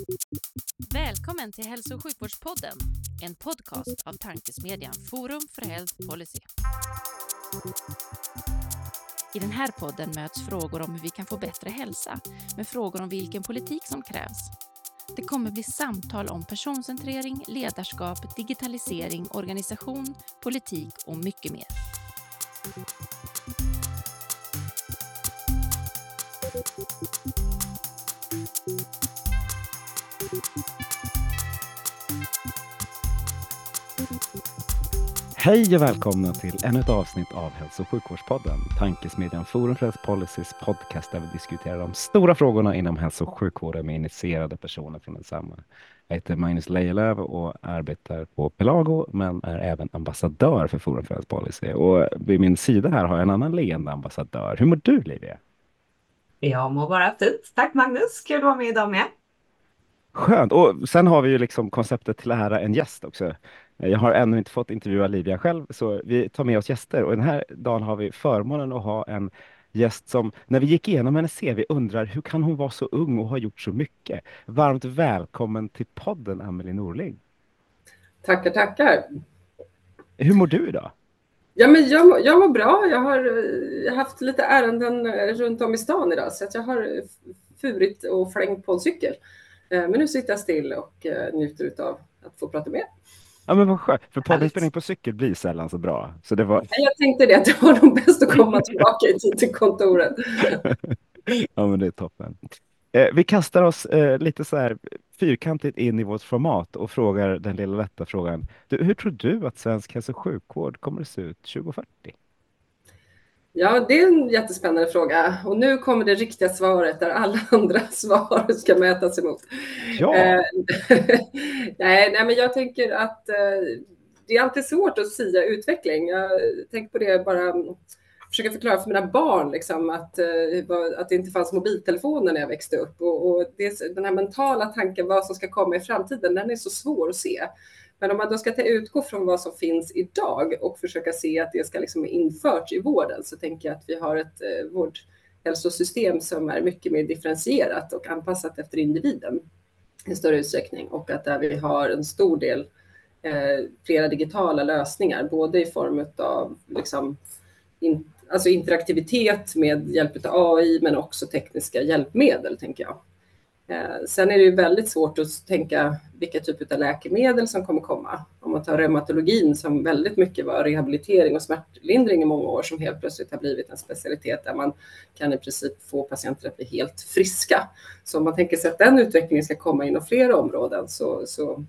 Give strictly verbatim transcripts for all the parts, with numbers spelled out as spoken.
Välkommen till Hälso- och sjukvårdspodden, en podcast av tankesmedjan Forum för Health Policy. I den här podden möts frågor om hur vi kan få bättre hälsa med frågor om vilken politik som krävs. Det kommer bli samtal om personcentrering, ledarskap, digitalisering, organisation, politik och mycket mer. Hej och välkomna till ännu ett avsnitt av Hälso- och sjukvårdspodden, tankesmedjan Forum för Health Policys podcast där vi diskuterar de stora frågorna inom hälso- och sjukvården med initierade personer från densamma. Jag heter Magnus Lejelöw och arbetar på Pelago men är även ambassadör för Forum för Health Policy. Och vid min sida här har jag en annan leende ambassadör. Hur mår du, Livia? Jag mår bara fint. Tack Magnus, kul att vara med idag med. Skönt. Och sen har vi ju liksom konceptet till ära en gäst också. Jag har ännu inte fått intervjua Livia själv, så vi tar med oss gäster. Och den här dagen har vi förmånen att ha en gäst som, när vi gick igenom hennes C V, undrar hur kan hon vara så ung och ha gjort så mycket? Varmt välkommen till podden, Amelie Norling. Tackar, tackar. Hur mår du idag? Ja, men jag, mår- jag mår bra. Jag har eh, haft lite ärenden eh, runt om i stan idag, så att jag har eh, furit och flängt på en cykel. Eh, Men nu sitter jag still och eh, njuter av att få prata med. Ja, men vad skönt. För Härligt. poddinspelning på cykel blir sällan så bra. Så det var... Men jag tänkte det, att det var nog bäst att komma tillbaka i tid till kontoret. Ja, men det är toppen. Eh, vi kastar oss eh, lite så här fyrkantigt in i vårt format och frågar den lilla lätta frågan. Du, hur tror du att svensk hälso- och sjukvård kommer att se ut tjugo fyrtio? Ja, det är en jättespännande fråga. Och nu kommer det riktiga svaret där alla andra svar ska mätas emot. Ja. Eh, nej, nej, men jag tänker att eh, det är alltid svårt att sia utveckling. Jag tänker på det bara, försöka förklara för mina barn liksom, att, eh, vad- att det inte fanns mobiltelefoner när jag växte upp. Och, och det, är- den här mentala tanken vad som ska komma i framtiden, den är så svår att se. Men om man då ska ta utgå från vad som finns idag och försöka se att det ska liksom införts i vården, så tänker jag att vi har ett eh, vårdhälsosystem som är mycket mer differentierat och anpassat efter individen i större utsträckning, och att där vi har en stor del eh, flera digitala lösningar, både i form av liksom, in, alltså interaktivitet med hjälp av A I, men också tekniska hjälpmedel, tänker jag. Eh, Sen är det ju väldigt svårt att tänka vilka typer av läkemedel som kommer komma. Om man tar reumatologin, som väldigt mycket var rehabilitering och smärtlindring i många år, som helt plötsligt har blivit en specialitet där man kan i princip få patienter att bli helt friska. Så om man tänker sig att den utvecklingen ska komma inom flera områden, så, så,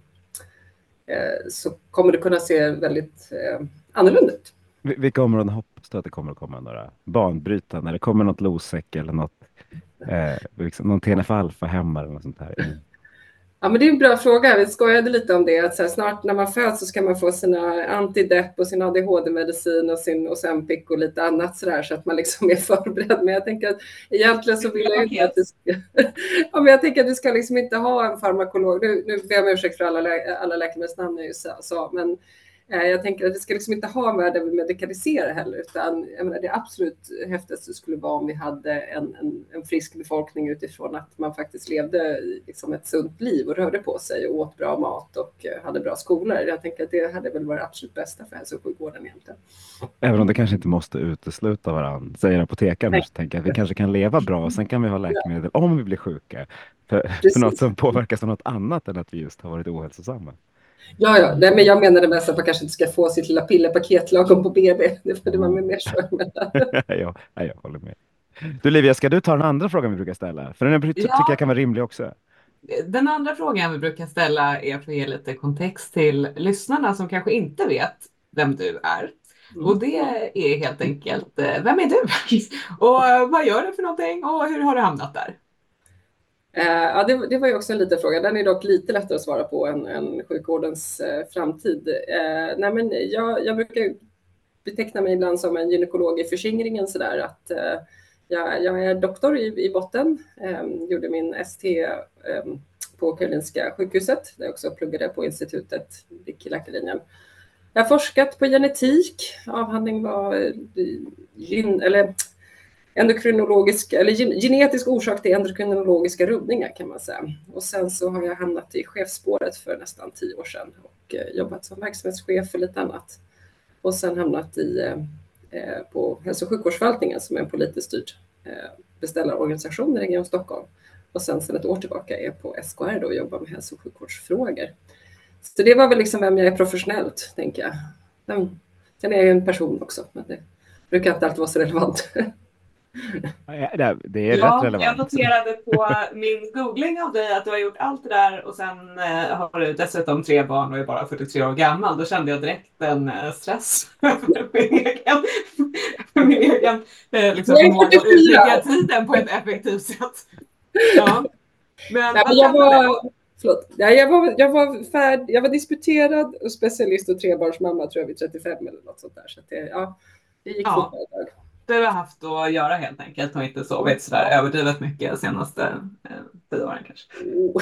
eh, så kommer det kunna se väldigt eh, annorlunda ut. Vil- Vilka områden hoppas du att det kommer att komma några banbrytande? När det kommer något Losec eller något, eh, liksom, någon T N F-alfa-hämmare eller något sånt här? Ja, men det är en bra fråga. Vi skojade lite om det. Att så här, snart när man föds så ska man få sina antidepp och sin A D H D-medicin och sin Ozempic och lite annat så där, så att man liksom är förberedd. Men jag tänker att egentligen så vill jag inte att det ska... ja, men jag tänker att vi ska liksom inte ha en farmakolog. Nu, nu ber jag om ursäkt för alla, lä... alla läkemedelsnamn jag just sa, men eh, jag tänker att vi ska liksom inte ha en värld där vi medikaliserar heller, utan jag menar, det absolut häftigaste skulle vara om vi hade en, en, en frisk befolkning utifrån att man faktiskt levde liksom ett sunt liv och rörde på sig och åt bra mat och eh, hade bra skolor. Jag tänker att det hade väl varit det absolut bästa för hälso- och sjukvården egentligen. Även om det kanske inte måste utesluta varandra, säger apotekaren. Nej. Så tänker jag att vi kanske kan leva bra och sen kan vi ha läkemedel om vi blir sjuka. För, för Precis. något som påverkas av något annat än att vi just har varit ohälsosamma. Ja, ja, nej, men jag menar det mest att man kanske inte ska få sitt lilla pillerpaket lagom på B B. Det, det var mer så. Men... ja, ja, jag håller med. Du Livia, ska du ta den andra frågan vi brukar ställa? För den är, tycker Ja. jag kan vara rimlig också. Den andra frågan vi brukar ställa är för att ge lite kontext till lyssnarna som kanske inte vet vem du är. Mm. Och det är helt enkelt, eh, vem är du? Och eh, vad gör du för någonting? Och hur har du hamnat där? Eh, Ja, det, det var ju också en liten fråga. Den är dock lite lättare att svara på än, än sjukvårdens eh, framtid. Eh, nej, men jag, jag brukar beteckna mig ibland som en gynekolog i förskingringen, så där att eh, jag, jag är doktor i, i botten. Eh, gjorde min S T eh, på Karolinska sjukhuset, där jag också pluggade på institutet, gick i läkarlinjen. Jag har forskat på genetik. Avhandling var eh, gyn, eller endokrinologisk, eller genetisk orsak till endokrinologiska rubbningar kan man säga. Och sen så har jag hamnat i chefsspåret för nästan tio år sedan och jobbat som verksamhetschef och lite annat. Och sen hamnat i, eh, på hälso- och sjukvårdsförvaltningen som är en politiskt styrd eh, beställarorganisation i Region Stockholm. Och sen sedan ett år tillbaka är jag på S K R då och jobbar med hälso- och sjukvårdsfrågor. Så det var väl liksom vem jag är professionellt, tänker jag. Men, sen är jag ju en person också, men det brukar inte alltid vara så relevant. Ja, det är ja, rätt relevant. Jag noterade på min googling av dig att du har gjort allt det där och sen eh, har du dessutom tre barn och är bara fyrtiotre år gammal. Då kände jag direkt en eh, stress för min egen, för min egen eh, liksom, förmåga att utnyttja tiden på ett effektivt sätt. Ja. Men, Nej, men jag var... Förlåt. Ja, jag, var, jag, var färd, jag var disputerad och specialist och trebarnsmamma tror jag vid trettiofem eller något sånt där. Så att det, ja, det gick ja. fort ett tag. Du har haft att göra helt enkelt och inte sovit sådär överdrivet mycket de senaste eh, tio åren kanske. Oh.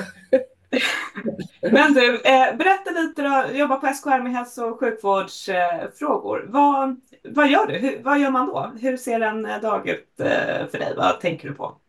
Men du, eh, berätta lite då, jobba på S K R med hälso- och sjukvårdsfrågor. Eh, vad, vad gör du? Hur, vad gör man då? Hur ser en dag ut eh, för dig? Vad tänker du på?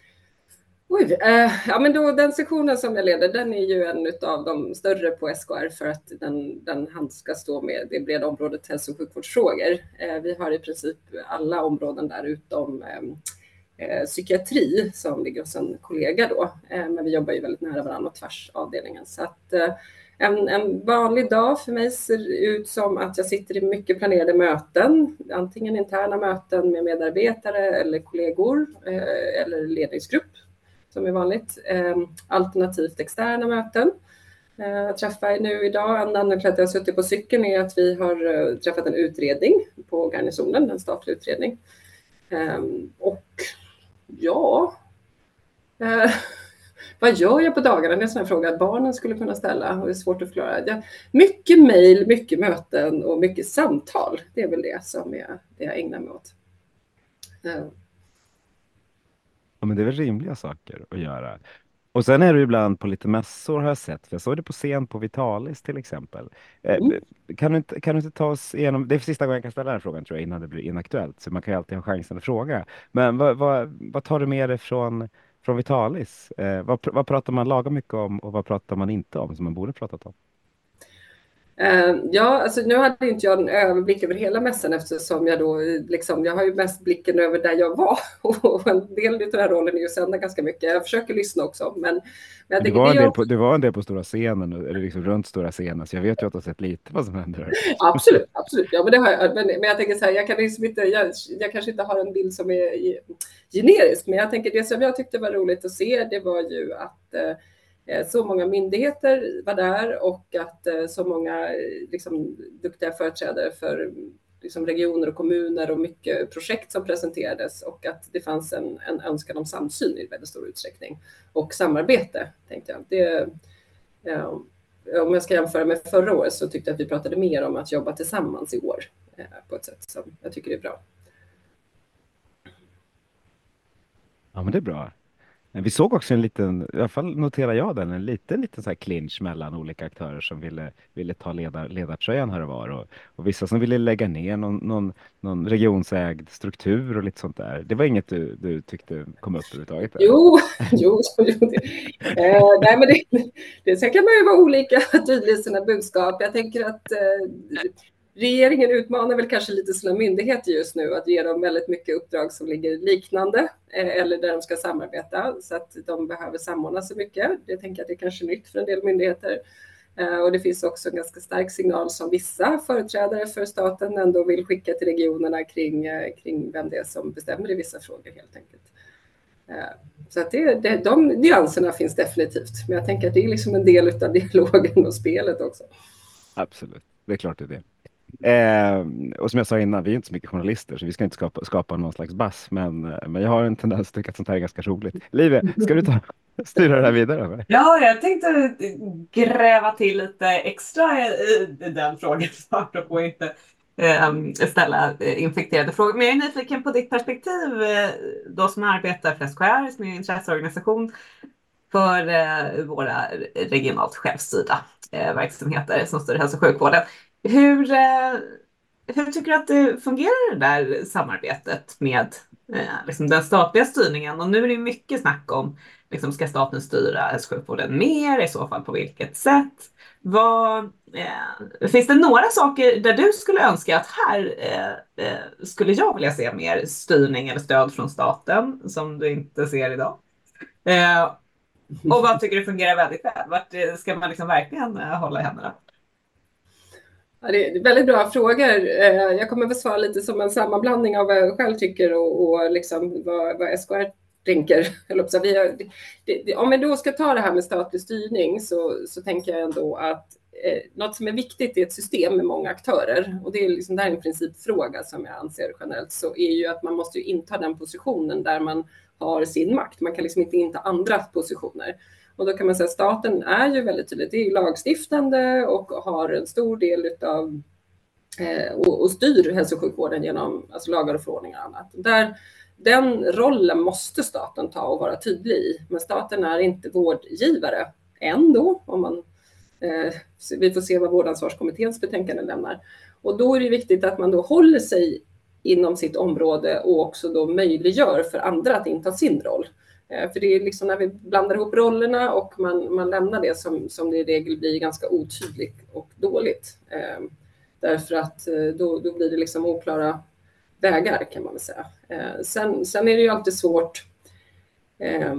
Oj, eh, ja men då den sektionen som jag leder, den är ju en av de större på S K R för att den, den handskas då med det breda området hälso- och sjukvårdsfrågor. Eh, vi har i princip alla områden där utom eh, psykiatri som ligger hos en kollega då. Eh, men vi jobbar ju väldigt nära varandra och tvärs avdelningen. Så att eh, en, en vanlig dag för mig ser ut som att jag sitter i mycket planerade möten, antingen interna möten med medarbetare eller kollegor eh, eller ledningsgrupp som är vanligt, eh, alternativt externa möten. Eh, jag träffar nu idag, en annan till att jag har suttit på cykeln är att vi har eh, träffat en utredning på garnisonen, en statlig utredning. Eh, och ja, eh, vad gör jag på dagarna? Det är en sån här fråga att barnen skulle kunna ställa och det är svårt att förklara. Jag, mycket mejl, mycket möten och mycket samtal. Det är väl det som jag, det jag ägnar mig åt. Eh, Ja, men det är väl rimliga saker att göra. Och sen är du ibland på lite mässor har jag sett. För jag såg det på scen på Vitalis till exempel. Mm. Eh, kan, du inte, kan du inte ta oss igenom, det är sista gången jag kan ställa den här frågan tror jag innan det blir inaktuellt. Så man kan ju alltid ha chansen att fråga. Men vad, vad, vad tar du med dig från, från Vitalis? Eh, vad, vad pratar man lagom mycket om och vad pratar man inte om som man borde pratat om? Ja, alltså nu hade inte jag en överblick över hela mässan eftersom jag då liksom, jag har ju mest blicken över där jag var och en del av den här rollen är ju att sända ganska mycket. Jag försöker lyssna också, men, men jag Du tänker, var, det en del jag... på, du var en del på stora scenen, eller liksom runt stora scenen, så jag vet ju att du har sett lite vad som händer. Absolut, absolut. Ja, men det har jag. Men, men jag tänker så här, jag kan liksom inte, jag, jag kanske inte har en bild som är generisk, men jag tänker det som jag tyckte var roligt att se, det var ju att eh, så många myndigheter var där och att eh, så många liksom, duktiga företrädare för liksom, regioner och kommuner och mycket projekt som presenterades och att det fanns en, en önskan om samsyn i väldigt stor utsträckning och samarbete, tänkte jag. Det, eh, om jag ska jämföra med förra året så tyckte jag att vi pratade mer om att jobba tillsammans i år eh, på ett sätt som jag tycker är bra. Ja, men det är bra. Vi såg också en liten, i alla fall noterar jag den, en liten, liten så här clinch mellan olika aktörer som ville, ville ta ledar, ledartröjan här och var. Och, och vissa som ville lägga ner någon, någon, någon regionsägd struktur och lite sånt där. Det var inget du, du tyckte kom upp överhuvudtaget? Jo, jo, jo det, eh, nej, men det, det, sen kan man ju vara olika tydlig i sina budskap. Jag tänker att eh, regeringen utmanar väl kanske lite sina myndigheter just nu att ge dem väldigt mycket uppdrag som ligger liknande eh, eller där de ska samarbeta så att de behöver samordna sig mycket. Jag tänker att det är kanske nytt för en del myndigheter. Eh, och det finns också en ganska stark signal som vissa företrädare för staten ändå vill skicka till regionerna kring, eh, kring vem det är som bestämmer i vissa frågor helt enkelt. Eh, så att det, det, de nyanserna finns definitivt. Men jag tänker att det är liksom en del av dialogen och spelet också. Absolut, det är klart det är det. Eh, och som jag sa innan, vi är inte så mycket journalister så vi ska inte skapa, skapa någon slags bass, men, men jag har en tendens att tycka att sånt här är ganska roligt. Live, ska du ta, styra det här vidare? Eller? Ja, jag tänkte gräva till lite extra i, i den frågan apropå inte eh, ställa infekterade frågor. Men jag är nyfiken på ditt perspektiv eh, då som arbetar för S K R som är en intresseorganisation för eh, våra regionalt självstyrda eh, verksamheter som styr hälso- och sjukvården. Hur, eh, hur tycker du att det fungerar det där samarbetet med eh, liksom den statliga styrningen? Och nu är det mycket snack om, liksom, ska staten styra hälso- och sjukvården mer? I så fall på vilket sätt? Vad, eh, finns det några saker där du skulle önska att här eh, eh, skulle jag vilja se mer styrning eller stöd från staten som du inte ser idag? Eh, och vad tycker du fungerar väldigt väl? Vart eh, ska man liksom verkligen eh, hålla i händerna? Ja, det är väldigt bra frågor. Eh, Jag kommer att svara lite som en sammanblandning av vad jag själv tycker och, och liksom vad, vad S K R tänker. Eller så vi har, det, det, om vi då ska ta det här med statlig styrning så, så tänker jag ändå att eh, något som är viktigt i ett system med många aktörer, och det är liksom, det här är en principfråga som jag anser generellt, så är ju att man måste ju inta den positionen där man har sin makt. Man kan liksom inte inta andra positioner. Och då kan man säga att staten är ju väldigt tydligt, det är lagstiftande och har en stor del utav eh, och, och styr hälso- och sjukvården genom alltså lagar och förordningar och annat. Där, den rollen måste staten ta och vara tydlig i, men staten är inte vårdgivare ändå, om man, eh, vi får se vad vårdansvarskommitténs betänkande lämnar. Och då är det viktigt att man då håller sig inom sitt område och också då möjliggör för andra att inta sin roll. För det är liksom när vi blandar ihop rollerna och man, man lämnar det som, som det i regel blir ganska otydligt och dåligt. Eh, därför att då, då blir det liksom oklara vägar kan man väl säga. Eh, sen, sen är det ju alltid svårt. Eh,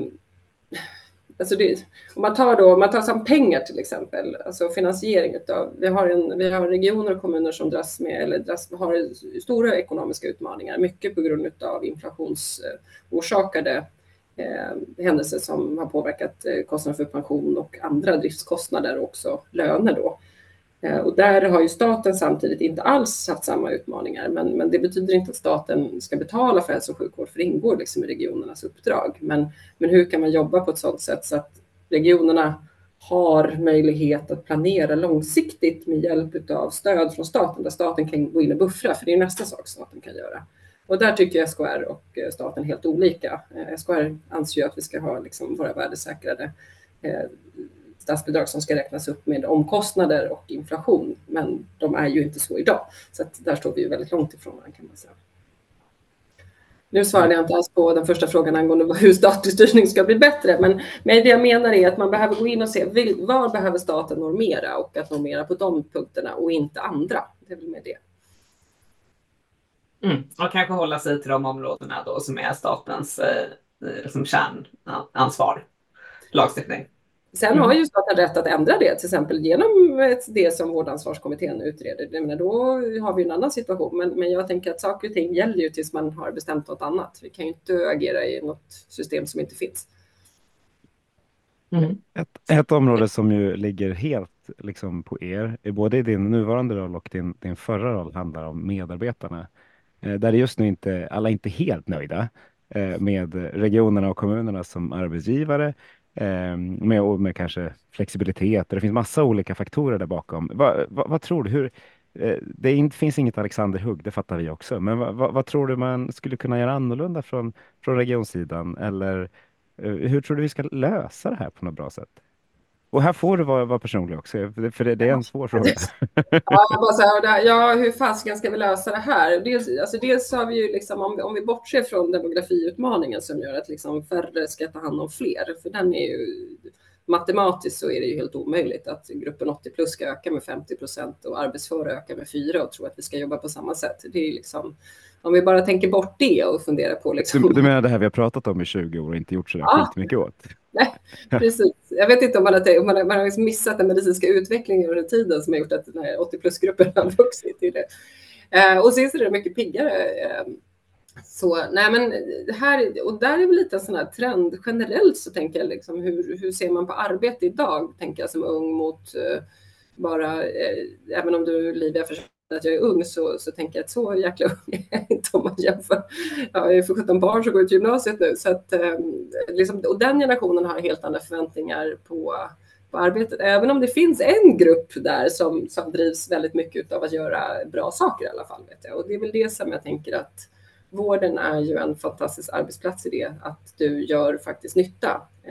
alltså det, om man tar då, om man tar som pengar till exempel, alltså finansiering utav, vi har, en, vi har regioner och kommuner som dras med, eller dras, har stora ekonomiska utmaningar, mycket på grund av inflationsorsakade Eh, händelser som har påverkat eh, kostnader för pension och andra driftskostnader och också löner då. Eh, och där har ju staten samtidigt inte alls haft samma utmaningar, men, men det betyder inte att staten ska betala för hälso- och sjukvård, för det ingår liksom i regionernas uppdrag. Men, men hur kan man jobba på ett sådant sätt så att regionerna har möjlighet att planera långsiktigt med hjälp av stöd från staten, där staten kan gå in och buffra, för det är nästa sak staten kan göra. Och där tycker S K R och staten helt olika. S K R anser ju att vi ska ha liksom våra värdesäkrade eh, statsbidrag som ska räknas upp med omkostnader och inflation. Men de är ju inte så idag. Så att där står vi ju väldigt långt ifrån varandra kan man säga. Nu svarade jag inte alls på den första frågan angående hur statlig styrning ska bli bättre. Men, men det jag menar är att man behöver gå in och se var behöver staten normera och att normera på de punkterna och inte andra. Det är väl med det. Mm. Och kanske hålla sig till de områdena då som är statens eh, liksom kärnansvar, lagstiftning. Sen har ju staten rätt att ändra det, till exempel genom det som vårdansvarskommittén utreder. Jag menar, då har vi en annan situation, men, men jag tänker att saker och ting gäller ju tills man har bestämt något annat. Vi kan ju inte agera i något system som inte finns. Mm. Ett, ett område som ju ligger helt liksom på er, både i din nuvarande roll och din, din förra roll, handlar om medarbetarna. Eh, där är just nu inte alla inte helt nöjda eh, med regionerna och kommunerna som arbetsgivare. Eh, med, och med kanske flexibilitet. Det finns massa olika faktorer där bakom. Va, va, vad tror du? Hur, eh, det inte, finns inget Alexander Hugg, det fattar vi också. Men va, va, vad tror du man skulle kunna göra annorlunda från, från regionsidan? Eller eh, hur tror du vi ska lösa det här på något bra sätt? Och här får du vara, vara personlig också, för, för det, det är en svår fråga. Ja, bara så här, ja, hur fasiken ska vi lösa det här? Dels, alltså dels har vi ju liksom, om vi, om vi bortser från demografiutmaningen som gör att liksom färre ska ta hand om fler, för den är ju matematiskt så är det ju helt omöjligt att gruppen åttio plus ska öka med femtio procent och arbetsföra öka med fyra och tro att vi ska jobba på samma sätt. Det är liksom, om vi bara tänker bort det och funderar på liksom... Du, du menar det här vi har pratat om i tjugo år och inte gjort sådär ja. skitmycket åt? Nej, precis. Jag vet inte om man har, om man har, man har liksom missat den medicinska utvecklingen under tiden som har gjort att den här åttio plus-gruppen har vuxit till det. Eh, och sen så är det mycket piggare. Eh, så, nej men här, och där är väl lite en sån här trend generellt, så tänker jag liksom, hur, hur ser man på arbete idag, tänker jag som ung mot eh, bara, eh, även om du Livia för att jag är ung så, så tänker jag att så jäkla ung är jag inte om man jämför. Ja, jag är för sjutton barn som går ut gymnasiet nu. Så att, eh, liksom, och den generationen har helt andra förväntningar på, på arbetet. Även om det finns en grupp där som, som drivs väldigt mycket av att göra bra saker i alla fall. Vet jag. Och det är väl det som jag tänker att vården är ju en fantastisk arbetsplats i det. Att du gör faktiskt nytta. Eh,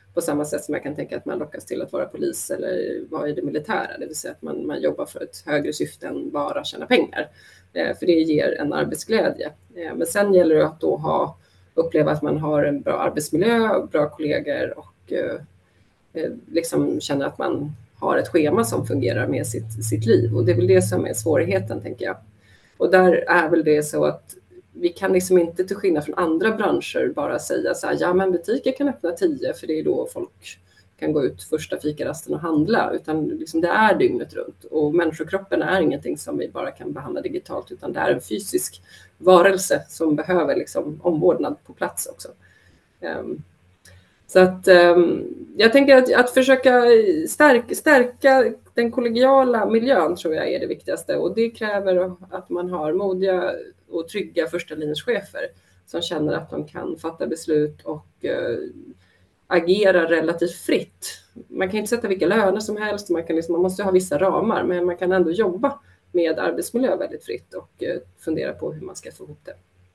På samma sätt som jag kan tänka att man lockas till att vara polis eller vara i det militära. Det vill säga att man, man jobbar för ett högre syfte än bara tjäna pengar. Eh, för det ger en arbetsglädje. Eh, men sen gäller det att då ha, uppleva att man har en bra arbetsmiljö, bra kollegor och eh, liksom känna att man har ett schema som fungerar med sitt, sitt liv. Och det är väl det som är svårigheten, tänker jag. Och där är väl det så att vi kan liksom inte, till skillnad från andra branscher, bara säga så här, ja men butiker kan öppna tio för det är då folk kan gå ut första fikarasten och handla, utan liksom det är dygnet runt. Och människokroppen är ingenting som vi bara kan behandla digitalt, utan det är en fysisk varelse som behöver liksom omvårdnad på plats också. Um, så att um, jag tänker att, att försöka stärka, stärka den kollegiala miljön tror jag är det viktigaste, och det kräver att man har modiga och trygga första linjens chefer som känner att de kan fatta beslut och uh, agera relativt fritt. Man kan inte sätta vilka löner som helst, man, kan liksom, man måste ha vissa ramar, men man kan ändå jobba med arbetsmiljö väldigt fritt och uh, fundera på hur man ska få ihop det.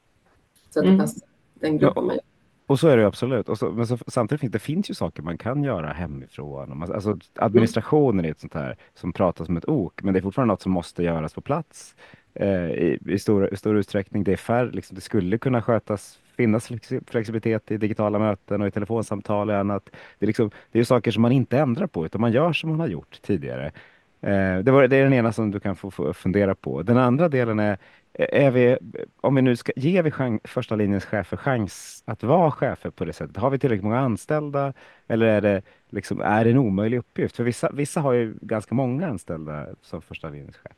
Så att det Mm. passar den gruppen Ja. man gör. Och så är det ju absolut. Och så, men så, samtidigt finns det finns ju saker man kan göra hemifrån. Och man, alltså, administrationen är ett sånt här som pratas som ett ok, men det är fortfarande något som måste göras på plats eh, i, i, stor, i stor utsträckning. Det är färre, liksom, det skulle kunna skötas, finnas flexi- flexibilitet i digitala möten och i telefonsamtal och annat. Det är, liksom, det är ju saker som man inte ändrar på, utan man gör som man har gjort tidigare. Eh, det, var, det är den ena som du kan få, få fundera på. Den andra delen är, är vi, om vi nu ska, ger vi chans, första linjens chefer chans att vara chefer på det sättet? Har vi tillräckligt många anställda, eller är det, liksom, är det en omöjlig uppgift? För vissa, vissa har ju ganska många anställda som första linjens chef.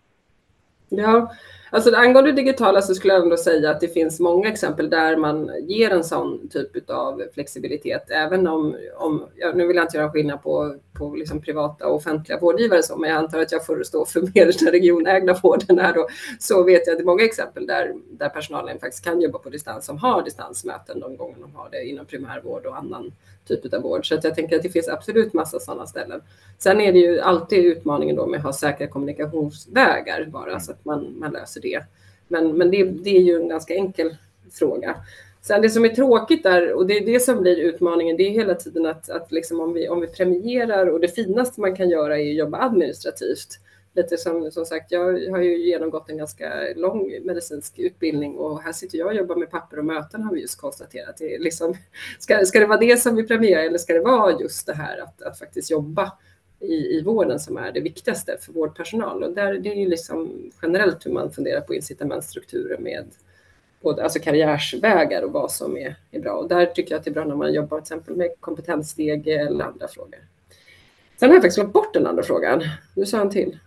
Ja, alltså angående digitala så skulle jag ändå säga att det finns många exempel där man ger en sån typ av flexibilitet, även om, om ja, nu vill jag inte göra skillnad på, på liksom privata och offentliga vårdgivare, så, men jag antar att jag får stå för mer den regionägda vården här då, så vet jag att det är många exempel där, där personalen faktiskt kan jobba på distans, som har distansmöten de gånger de har det inom primärvård och annan typ av vård. Så att jag tänker att det finns absolut massa sådana ställen. Sen är det ju alltid utmaningen då med att ha säkra kommunikationsvägar bara, så att man, man löser det. Men, men det, det är ju en ganska enkel fråga. Sen det som är tråkigt där, och det är det som blir utmaningen, det är hela tiden att, att liksom om, vi, om vi premierar, och det finaste man kan göra är att jobba administrativt. Lite som, som sagt, jag har ju genomgått en ganska lång medicinsk utbildning, och här sitter jag och jobbar med papper och möten, har vi just konstaterat. Det är liksom, ska, ska det vara det som vi premierar, eller ska det vara just det här att, att faktiskt jobba i, i vården som är det viktigaste för vårdpersonal? Och där, det är ju liksom generellt hur man funderar på incitamentstrukturer med både, alltså karriärsvägar och vad som är, är bra. Och där tycker jag att det är bra när man jobbar till exempel med kompetenssteg eller andra frågor. Sen har jag faktiskt glömt bort den andra frågan. Nu sa han till.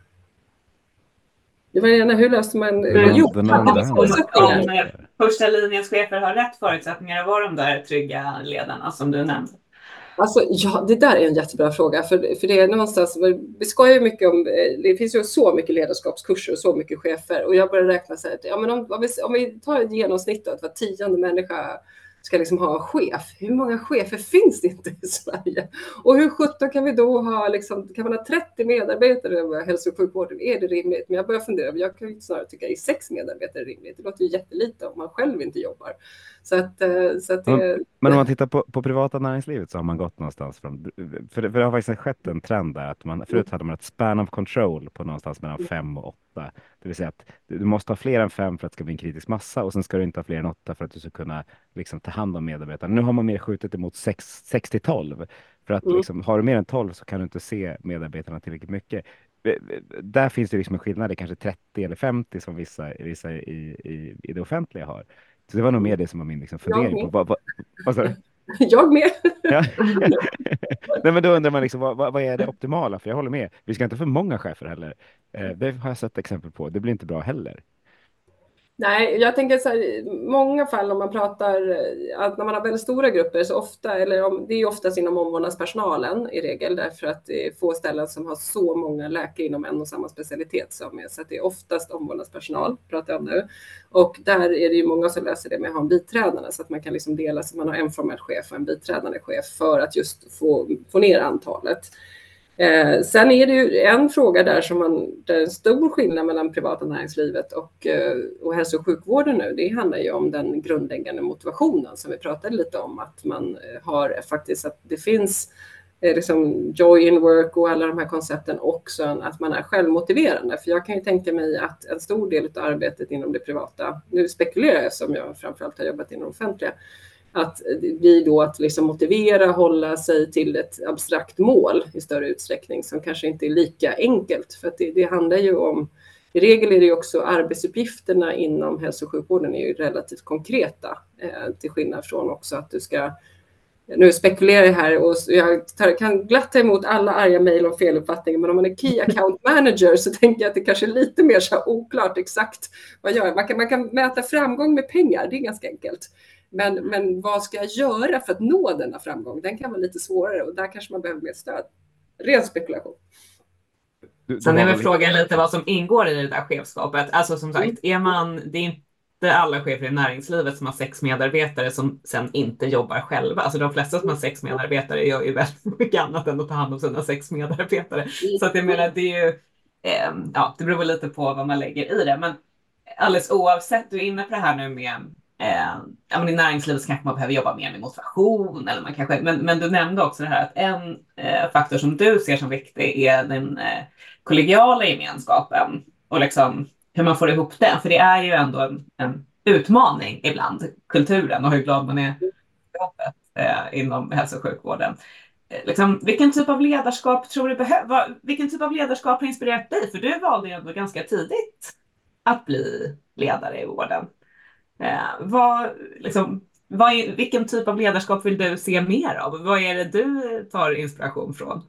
Det var gärna, hur löste man... Den, jo, den andra Om första linjens chefer har rätt förutsättningar att vara de där trygga ledarna som du nämnde. Alltså, ja, det där är en jättebra fråga. För, för det är någonstans, vi skojar ju mycket om, det finns ju så mycket ledarskapskurser och så mycket chefer. Och jag börjar räkna så här, ja, men om, om, vi, om vi tar ett genomsnitt då, att var tionde människa ska liksom ha en chef. Hur många chefer finns det inte i Sverige? Och hur sjutton kan vi då ha, liksom, kan man ha trettio medarbetare över hälso- och sjukvården? Är det rimligt? Men jag börjar fundera, jag kan ju snarare tycka att sex medarbetare är rimligt. Det låter ju jättelite om man själv inte jobbar. Så att, så att det... Men om man tittar på, på privata näringslivet så har man gått någonstans från, för det, för det har faktiskt skett en trend där, att man, förut hade man ett span of control på någonstans mellan fem och åtta. Det vill säga att du måste ha fler än fem för att det ska bli en kritisk massa, och sen ska du inte ha fler än åtta för att du ska kunna liksom ta hand om medarbetarna. Nu har man mer skjutit emot sex till tolv. För att liksom, har du mer än tolv så kan du inte se medarbetarna tillräckligt mycket. Där finns det liksom en skillnad, det är kanske trettio eller femtio som vissa, vissa i, i, i det offentliga har. Så det var nog mer det som var min liksom fundering på. Vad, vad, vad sa du? Jag med. Ja. Nej, men då undrar man liksom, vad, vad är det optimala? För jag håller med, vi ska inte ha för många chefer heller. Eh, det har jag sett exempel på, det blir inte bra heller. Nej, jag tänker så här, många fall om man pratar, att när man har väldigt stora grupper så ofta, eller om, det är oftast inom omvårdnadspersonalen i regel, därför att det är få ställen som har så många läkare inom en och samma specialitet som är, så att det är oftast omvårdnadspersonal, pratar jag om nu. Och där är det ju många som löser det med att ha en biträdande, så att man kan liksom dela, så man har en formell chef och en biträdande chef för att just få, få ner antalet. Eh, sen är det ju en fråga där som man, det är en stor skillnad mellan privata näringslivet och, eh, och hälso- och sjukvården nu. Det handlar ju om den grundläggande motivationen som vi pratade lite om, att man har faktiskt, att det finns eh, liksom joy in work och alla de här koncepten också, att man är självmotiverande. För jag kan ju tänka mig att en stor del av arbetet inom det privata, nu spekulerar jag som jag framförallt har jobbat inom offentliga, att det blir då att liksom motivera, hålla sig till ett abstrakt mål i större utsträckning som kanske inte är lika enkelt. För att det, det handlar ju om, i regel är det ju också arbetsuppgifterna inom hälso- och sjukvården är ju relativt konkreta. Eh, till skillnad från också att du ska, nu spekulerar jag här och jag tar, kan glatt ta emot alla arga mejl om feluppfattningar, men om man är Key Account Manager så tänker jag att det kanske är lite mer så oklart exakt vad jag gör. Man kan, man kan mäta framgång med pengar, det är ganska enkelt. Men, men vad ska jag göra för att nå denna framgång? Den kan vara lite svårare och där kanske man behöver mer stöd. Ren spekulation. Sen är väl frågan lite vad som ingår i det där chefskapet. Alltså som sagt, är man, det är inte alla chefer i näringslivet som har sex medarbetare som sen inte jobbar själva. Alltså de flesta som har sex medarbetare gör ju väldigt mycket annat än att ta hand om sina sex medarbetare. Så att jag menar, det är ju, eh, ja, det beror lite på vad man lägger i det. Men alldeles oavsett, du är inne på det här nu med Eh, ja, men i näringslivet kanske man behöver jobba mer med motivation. Eller man kanske, men, men du nämnde också det här att en eh, faktor som du ser som viktig är den eh, kollegiala gemenskapen. Och liksom hur man får ihop den. För det är ju ändå en, en utmaning ibland, kulturen och hur glad man är eh, inom hälso- och sjukvården. Eh, liksom, vilken typ av ledarskap tror du behöver? Vilken typ av ledarskap har inspirerat dig? För du valde ju ändå ganska tidigt att bli ledare i vården. Eh, vad, liksom, vad är, vilken typ av ledarskap vill du se mer av? Vad är det du tar inspiration från?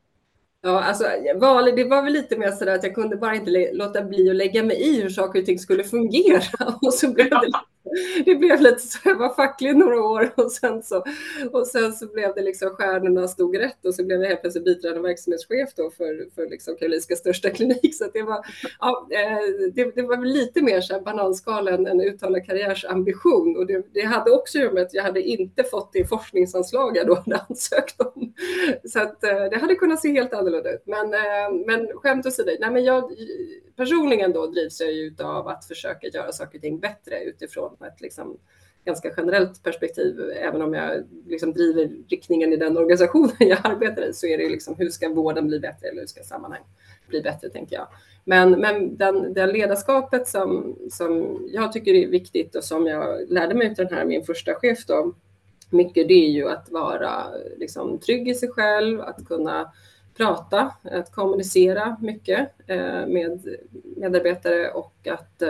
Ja, alltså, det var väl lite mer sådär att jag kunde bara inte låta bli att lägga mig i hur saker och ting skulle fungera. Och så blev det, det blev lite så, jag var facklig några år och sen så, och sen så blev det liksom stjärnorna stod rätt och så blev jag helt plötsligt biträdande verksamhetschef då för, för liksom Karolinska största klinik. Så att det var, ja, det, det var väl lite mer så här bananskal än en uttalad karriärsambition. Och det, det hade också gjort med att jag hade inte fått det forskningsanslag jag då hade ansökt om. Så att det hade kunnat se helt annorlunda ut. Men, men skämt åsido, nej men jag personligen då drivs jag ju av att försöka göra saker och ting bättre utifrån ett liksom ganska generellt perspektiv. Även om jag liksom driver riktningen i den organisationen jag arbetar i, så är det liksom hur ska vården bli bättre eller hur ska sammanhang bli bättre, tänker jag. Men, men den, den ledarskapet som, som jag tycker är viktigt och som jag lärde mig av den här min första chef då, mycket det är ju att vara liksom trygg i sig själv, att kunna prata, att kommunicera mycket eh, med medarbetare och att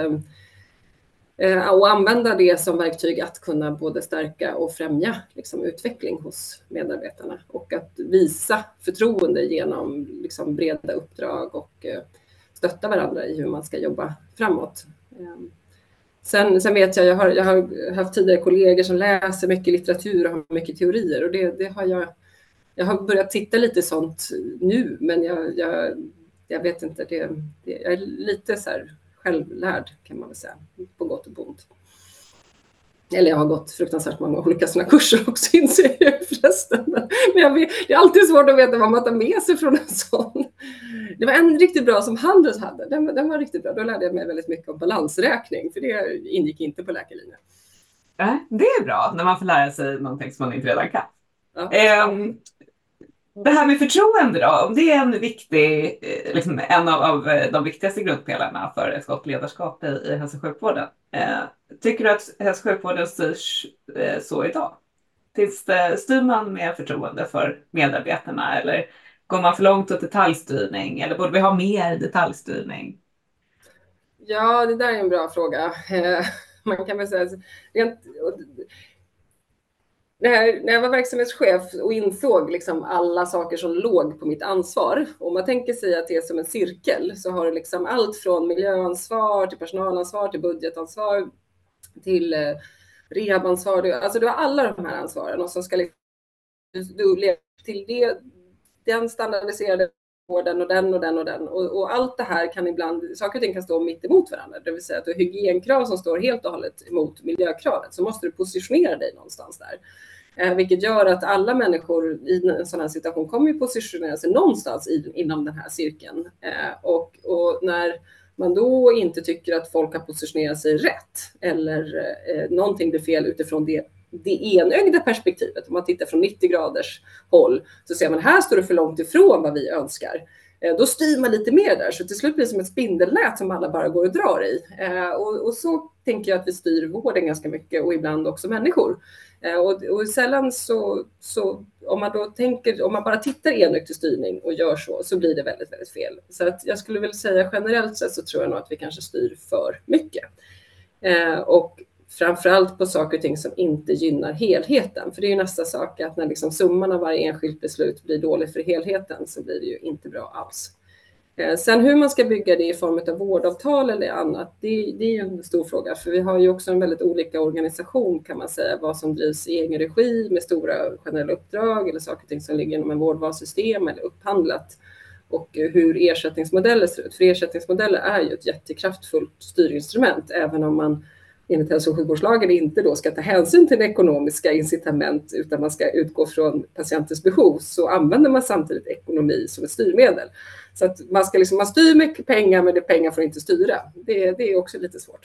eh, och använda det som verktyg att kunna både stärka och främja liksom, utveckling hos medarbetarna och att visa förtroende genom liksom, breda uppdrag och eh, stötta varandra i hur man ska jobba framåt. Eh, sen, sen vet jag, jag har, jag har haft tidigare kollegor som läser mycket litteratur och har mycket teorier och det, det har jag Jag har börjat titta lite sånt nu, men jag, jag, jag vet inte, det, det, jag är lite så här självlärd kan man väl säga, på gott och ont. Eller jag har gått fruktansvärt många olika sådana kurser också, inser jag förresten. Men jag vet, det är alltid svårt att veta vad man tar med sig från en sån. Det var en riktigt bra som Handels hade, den, den var riktigt bra. Då lärde jag mig väldigt mycket om balansräkning, för det ingick inte på läkarlinjen. Äh, det är bra när man får lära sig någonting som man inte redan kan. Ja. Um, Det här med förtroende då, om det är en viktig, liksom en av, av de viktigaste grundpelarna för ett gott ledarskap i, i hälso- och sjukvården. Eh, tycker du att hälso- och sjukvården styrs eh, så idag? Finns det, styr man med förtroende för medarbetarna eller går man för långt åt detaljstyrning eller borde vi ha mer detaljstyrning? Ja, det där är en bra fråga. Eh, man kan väl säga rent, När, när jag var verksamhetschef och insåg liksom alla saker som låg på mitt ansvar, om man tänker sig att det är som en cirkel, så har det liksom allt från miljöansvar till personalansvar till budgetansvar till eh, rehabansvar. Alltså du har alla de här ansvaren och så ska liksom, du leva till det, den standardiserade vården och den och den och den. Och, och allt det här kan ibland, saker och ting kan stå mitt emot varandra. Det vill säga att du har hygienkrav som står helt och hållet emot miljökravet, så måste du positionera dig någonstans där. Eh, vilket gör att alla människor i en sån här situation kommer ju positionera sig någonstans i, inom den här cirkeln. Eh, och, och när man då inte tycker att folk har positionerat sig rätt eller eh, någonting blir fel utifrån det, det enögda perspektivet. Om man tittar från nittio graders håll så ser man här står det för långt ifrån vad vi önskar. Eh, då styr man lite mer där, så till slut blir det som ett spindelnät som alla bara går och drar i. Eh, och, och så tänker jag att vi styr vården ganska mycket och ibland också människor. Eh, och, och sällan så, så om man då tänker, om man bara tittar enögt till styrning och gör så, så blir det väldigt, väldigt fel. Så att jag skulle väl säga generellt sett så tror jag nog att vi kanske styr för mycket. Eh, och framförallt på saker och ting som inte gynnar helheten. För det är ju nästa sak, att när liksom summan av varje enskilt beslut blir dålig för helheten så blir det ju inte bra alls. Eh, sen hur man ska bygga det i form av vårdavtal eller annat, det, det är ju en stor fråga. För vi har ju också en väldigt olika organisation kan man säga, vad som drivs i egen regi med stora generella uppdrag eller saker och ting som ligger inom en vårdvalssystem eller upphandlat. Och hur ersättningsmodeller ser ut. För ersättningsmodeller är ju ett jättekraftfullt styrinstrument, även om man enligt hälso- och sjukvårdslagen inte då ska ta hänsyn till ekonomiska incitament utan man ska utgå från patientens behov, så använder man samtidigt ekonomi som ett styrmedel. Så att man, ska liksom, man styr mycket pengar, men det pengar får inte styra. Det, det är också lite svårt.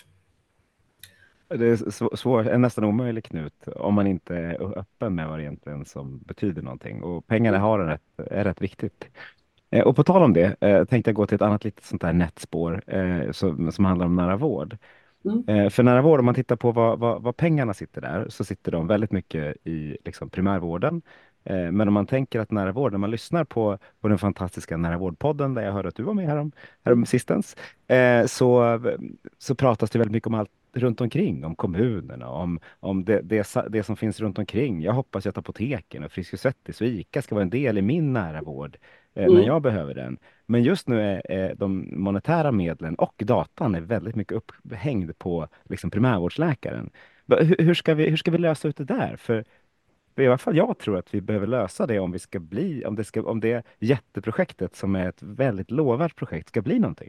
Det är svårt, är nästan omöjlig knut om man inte är öppen med vad det egentligen som betyder någonting. Och pengarna har en rätt, är rätt viktigt. Och på tal om det eh, tänkte jag gå till ett annat litet sånt här nätspår eh, som, som handlar om nära vård. Mm. Eh, för nära vård, om man tittar på vad, vad, vad pengarna sitter där, så sitter de väldigt mycket i liksom, primärvården. Eh, men om man tänker att nära vård, när man lyssnar på, på den fantastiska nära vårdpodden, där jag hörde att du var med härom, härom mm. sistens, eh, så, så pratas det väldigt mycket om allt runt omkring, om kommunerna, om, om det, det, det som finns runt omkring. Jag hoppas att apoteken och Frisk och Svettis och ICA ska vara en del i min nära vård eh, mm. när jag behöver den. Men just nu är, är de monetära medlen och datan är väldigt mycket upphängd på liksom, primärvårdsläkaren. Hur, hur, ska vi, hur ska vi lösa ut det där? För, för i alla fall jag tror att vi behöver lösa det om vi ska bli, om det, ska, om det jätteprojektet som är ett väldigt lovvärt projekt ska bli någonting.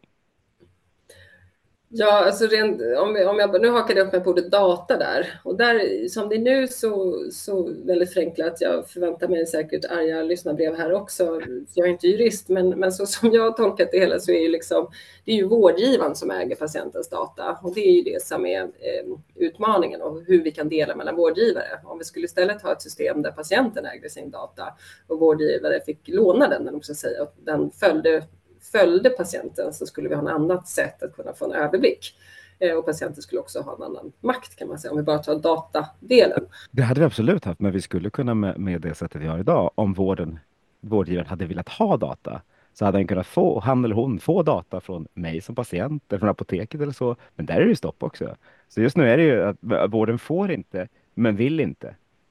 Ja, alltså rent, om, om jag nu hakade upp mig på ordet data där, och där som det är nu så, så väldigt förenklat, jag förväntar mig säkert arga lyssnarbrev här också, jag är inte jurist, men, men så som jag har tolkat det hela så är ju liksom, det är ju vårdgivaren som äger patientens data, och det är ju det som är eh, utmaningen och hur vi kan dela mellan vårdgivare. Om vi skulle istället ha ett system där patienten ägde sin data och vårdgivare fick låna den, om så att säga, och den följde följde patienten, så skulle vi ha ett annat sätt att kunna få en överblick. Eh, och patienten skulle också ha en annan makt kan man säga, om vi bara tar datadelen. Det hade vi absolut haft, men vi skulle kunna med, med det sättet vi har idag, om vården, vårdgivaren hade velat ha data, så hade han kunnat få, han eller hon få data från mig som patient eller från apoteket eller så. Men där är det ju stopp också. Så just nu är det ju att vården får inte, men vill inte.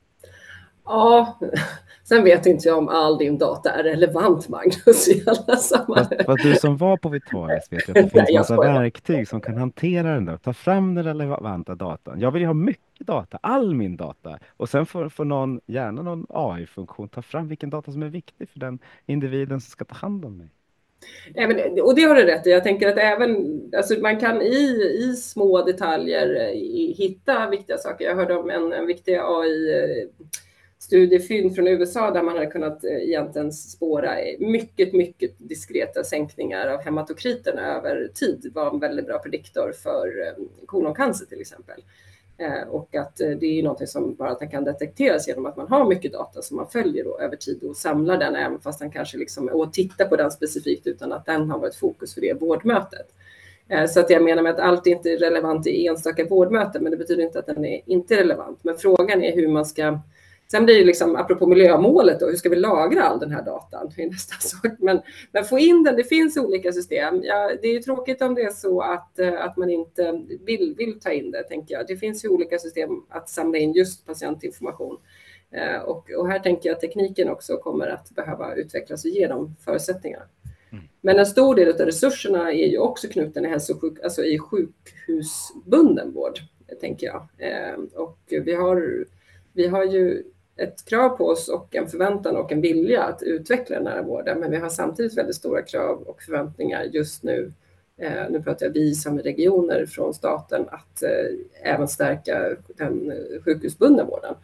Ja, sen vet inte jag om all din data är relevant, Magnus, i alla sammanhang. Fast, fast du som var på Vitalis vet jag att det finns massa verktyg som kan hantera den där. Ta fram den relevanta datan. Jag vill ju ha mycket data, all min data. Och sen får, får någon, gärna någon A I-funktion, ta fram vilken data som är viktig för den individen som ska ta hand om mig. Nej, men, och det har du rätt i. Jag tänker att även, alltså man kan i, i små detaljer i, hitta viktiga saker. Jag hörde om en, en viktig A I- studiefynd från U S A där man hade kunnat egentligen spåra mycket, mycket diskreta sänkningar av hematokriterna över tid. Det var en väldigt bra prediktor för koloncancer till exempel. Och att det är något som bara kan detekteras genom att man har mycket data som man följer då över tid och samlar den, även fast den kanske liksom, och tittar på den specifikt utan att den har varit fokus för det vårdmötet. Så att jag menar med att allt inte är relevant i enstaka vårdmöten, men det betyder inte att den är inte relevant. Men frågan är hur man ska. Sen blir det liksom, apropå miljömålet då, hur ska vi lagra all den här datan? Det är nästa sak. Men, men få in den, det finns olika system. Ja, det är ju tråkigt om det är så att, att man inte vill, vill ta in det, tänker jag. Det finns ju olika system att samla in just patientinformation. Eh, och, och här tänker jag att tekniken också kommer att behöva utvecklas och ge dem förutsättningar. Mm. Men en stor del av resurserna är ju också knuten i, hälso- sjuk, alltså i sjukhusbunden vård, tänker jag. Eh, och vi har, vi har ju ett krav på oss och en förväntan och en vilja att utveckla den här vården. Men vi har samtidigt väldigt stora krav och förväntningar just nu. Eh, nu pratar jag vi som regioner från staten att eh, även stärka den sjukhusbundna vården.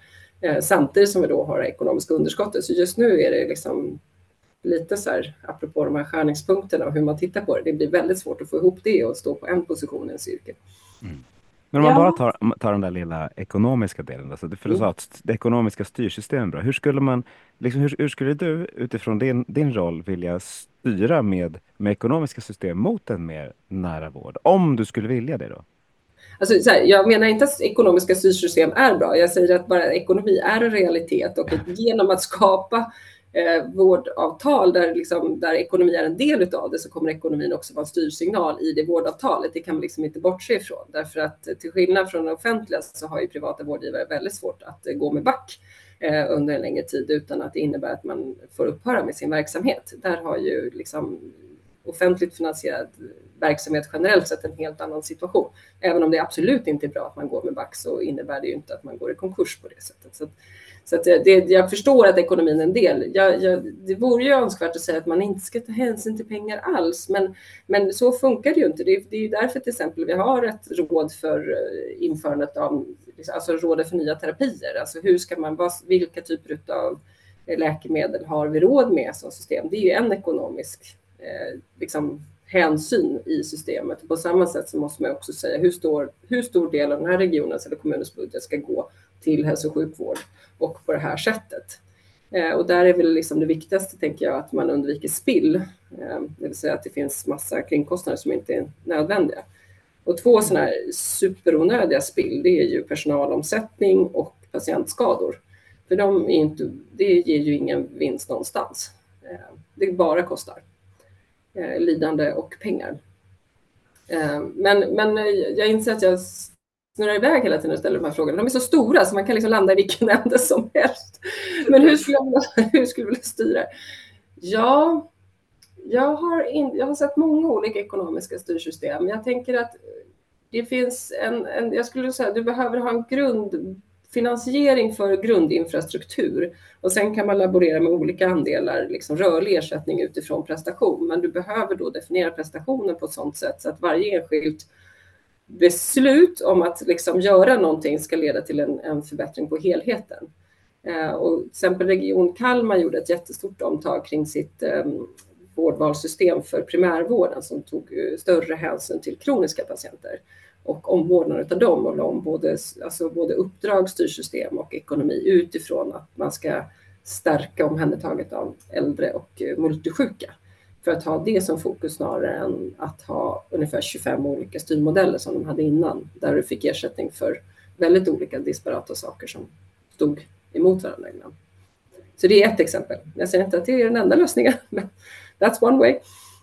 Eh, samtidigt som vi då har det ekonomiska underskottet. Så just nu är det liksom lite så här, apropå de här skärningspunkterna och hur man tittar på det. Det blir väldigt svårt att få ihop det och stå på en position i en cirkel. Mm. Men om man Ja. bara tar, tar den där lilla ekonomiska delen, alltså det, för du sa att det ekonomiska styrsystemet är bra. Hur skulle man, liksom, hur, hur skulle du utifrån din, din roll vilja styra med, med ekonomiska system mot en mer nära vård? Om du skulle vilja det då? Alltså, så här, jag menar inte att ekonomiska styrsystem är bra. Jag säger att bara ekonomi är en realitet och genom att skapa eh, vårdavtal där, liksom, där ekonomi är en del av det, så kommer ekonomin också vara en styrsignal i det vårdavtalet. Det kan man liksom inte bortse ifrån. Därför att till skillnad från det offentliga så har ju privata vårdgivare väldigt svårt att eh, gå med back eh, under en längre tid utan att det innebär att man får upphöra med sin verksamhet. Där har ju liksom offentligt finansierad verksamhet generellt sett en helt annan situation. Även om det absolut inte är bra att man går med back, så innebär det ju inte att man går i konkurs på det sättet. Så, så att det, jag förstår att ekonomin är en del. Jag, jag, det vore ju önskvärt att säga att man inte ska ta hänsyn till pengar alls, men, men så funkar det ju inte. Det, det är ju därför till exempel vi har ett råd för införandet av, alltså rådet för nya terapier. Alltså hur ska man, vilka typer av läkemedel har vi råd med som system? Det är ju en ekonomisk eh, liksom, hänsyn i systemet. På samma sätt så måste man också säga hur stor, hur stor del av den här regionens eller kommunens budget ska gå till hälso- och sjukvård och på det här sättet. Eh, och där är väl liksom det viktigaste, tänker jag, att man undviker spill. Eh, det vill säga att det finns massa kringkostnader som inte är nödvändiga. Och två sådana här superonödiga spill, det är ju personalomsättning och patientskador. För de är inte, det ger ju ingen vinst någonstans. Eh, det bara kostar. Eh, lidande och pengar. Eh, men, men jag inser att jag snurrar iväg hela tiden och ställer de här frågorna. De är så stora så man kan liksom landa i vilken ände som helst. Men hur skulle jag, hur skulle jag vilja styra? Ja, jag har, in, jag har sett många olika ekonomiska styrsystem. Jag tänker att det finns en, en jag skulle säga, du behöver ha en grund finansiering för grundinfrastruktur och sen kan man laborera med olika andelar, liksom rörlig ersättning utifrån prestation, men du behöver då definiera prestationen på ett sådant sätt så att varje enskilt beslut om att liksom göra någonting ska leda till en, en förbättring på helheten. Eh, och till exempel Region Kalmar gjorde ett jättestort omtag kring sitt eh, vårdvalssystem för primärvården som tog eh, större hänsyn till kroniska patienter och omvårdnad av dem och om både, alltså både uppdrag, styrsystem och ekonomi utifrån att man ska stärka omhändertaget av äldre och multisjuka. För att ha det som fokus snarare än att ha ungefär tjugofem olika styrmodeller som de hade innan. Där du fick ersättning för väldigt olika disparata saker som stod emot varandra innan. Så det är ett exempel. Jag säger inte att det är den enda lösningen, men that's one way.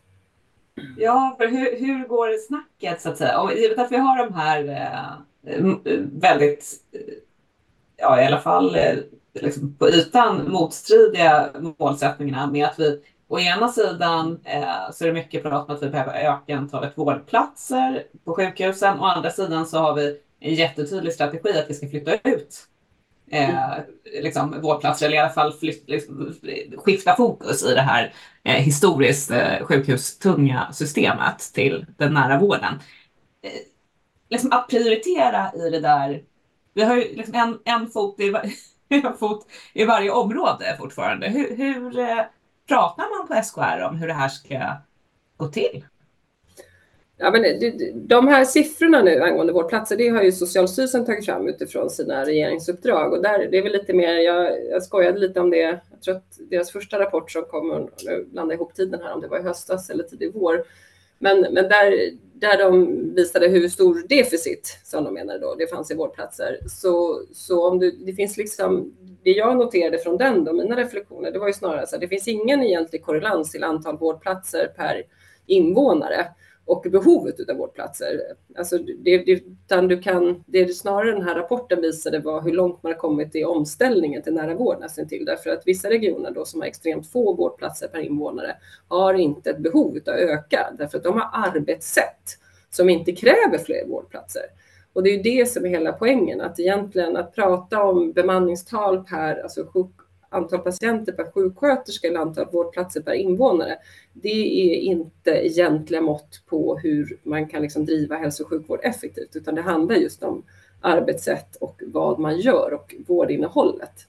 Ja, för hur, hur går det snacket så att säga? Och givet att vi har de här eh, väldigt, ja i alla fall eh, liksom på ytan motstridiga målsättningarna med att vi å ena sidan eh, så är det mycket prat om att vi behöver öka antalet vårdplatser på sjukhusen. Å andra sidan så har vi en jättetydlig strategi att vi ska flytta ut eh, liksom vårdplatser eller i alla fall flyt, liksom, skifta fokus i det här eh, historiskt eh, sjukhustunga systemet till den nära vården. Eh, liksom att prioritera i det där. Vi har ju liksom en, en, fot i, en fot i varje område fortfarande. Hur, hur eh, pratar man på S K R om hur det här ska gå till? Ja, men de här siffrorna nu angående vårdplatser, det har ju Socialstyrelsen tagit fram utifrån sina regeringsuppdrag. Och där, det är väl lite mer, jag, jag skojade lite om det, jag tror att deras första rapport som kommer, nu blandar ihop tiden här om det var i höstas eller tidig vår. Men, men där, där de visade hur stor deficit, som de menar då, det fanns i vårdplatser. Så, så om du, det finns liksom, det jag noterade från den då, mina reflektioner, det var ju snarare så att det finns ingen egentlig korrelans till antal vårdplatser per invånare och behovet av vårdplatser. Alltså det, det, utan du kan, det är snarare den här rapporten visade var hur långt man har kommit i omställningen till nära vård nästan till. Därför att vissa regioner då som har extremt få vårdplatser per invånare har inte ett behov av att öka. Därför att de har arbetssätt som inte kräver fler vårdplatser. Och det är ju det som är hela poängen. Att egentligen att prata om bemanningstal per, alltså sjuk, antal patienter per sjuksköterska eller antal vårdplatser per invånare, det är inte egentliga mått på hur man kan liksom driva hälso- och sjukvård effektivt, utan det handlar just om arbetssätt och vad man gör och vårdinnehållet.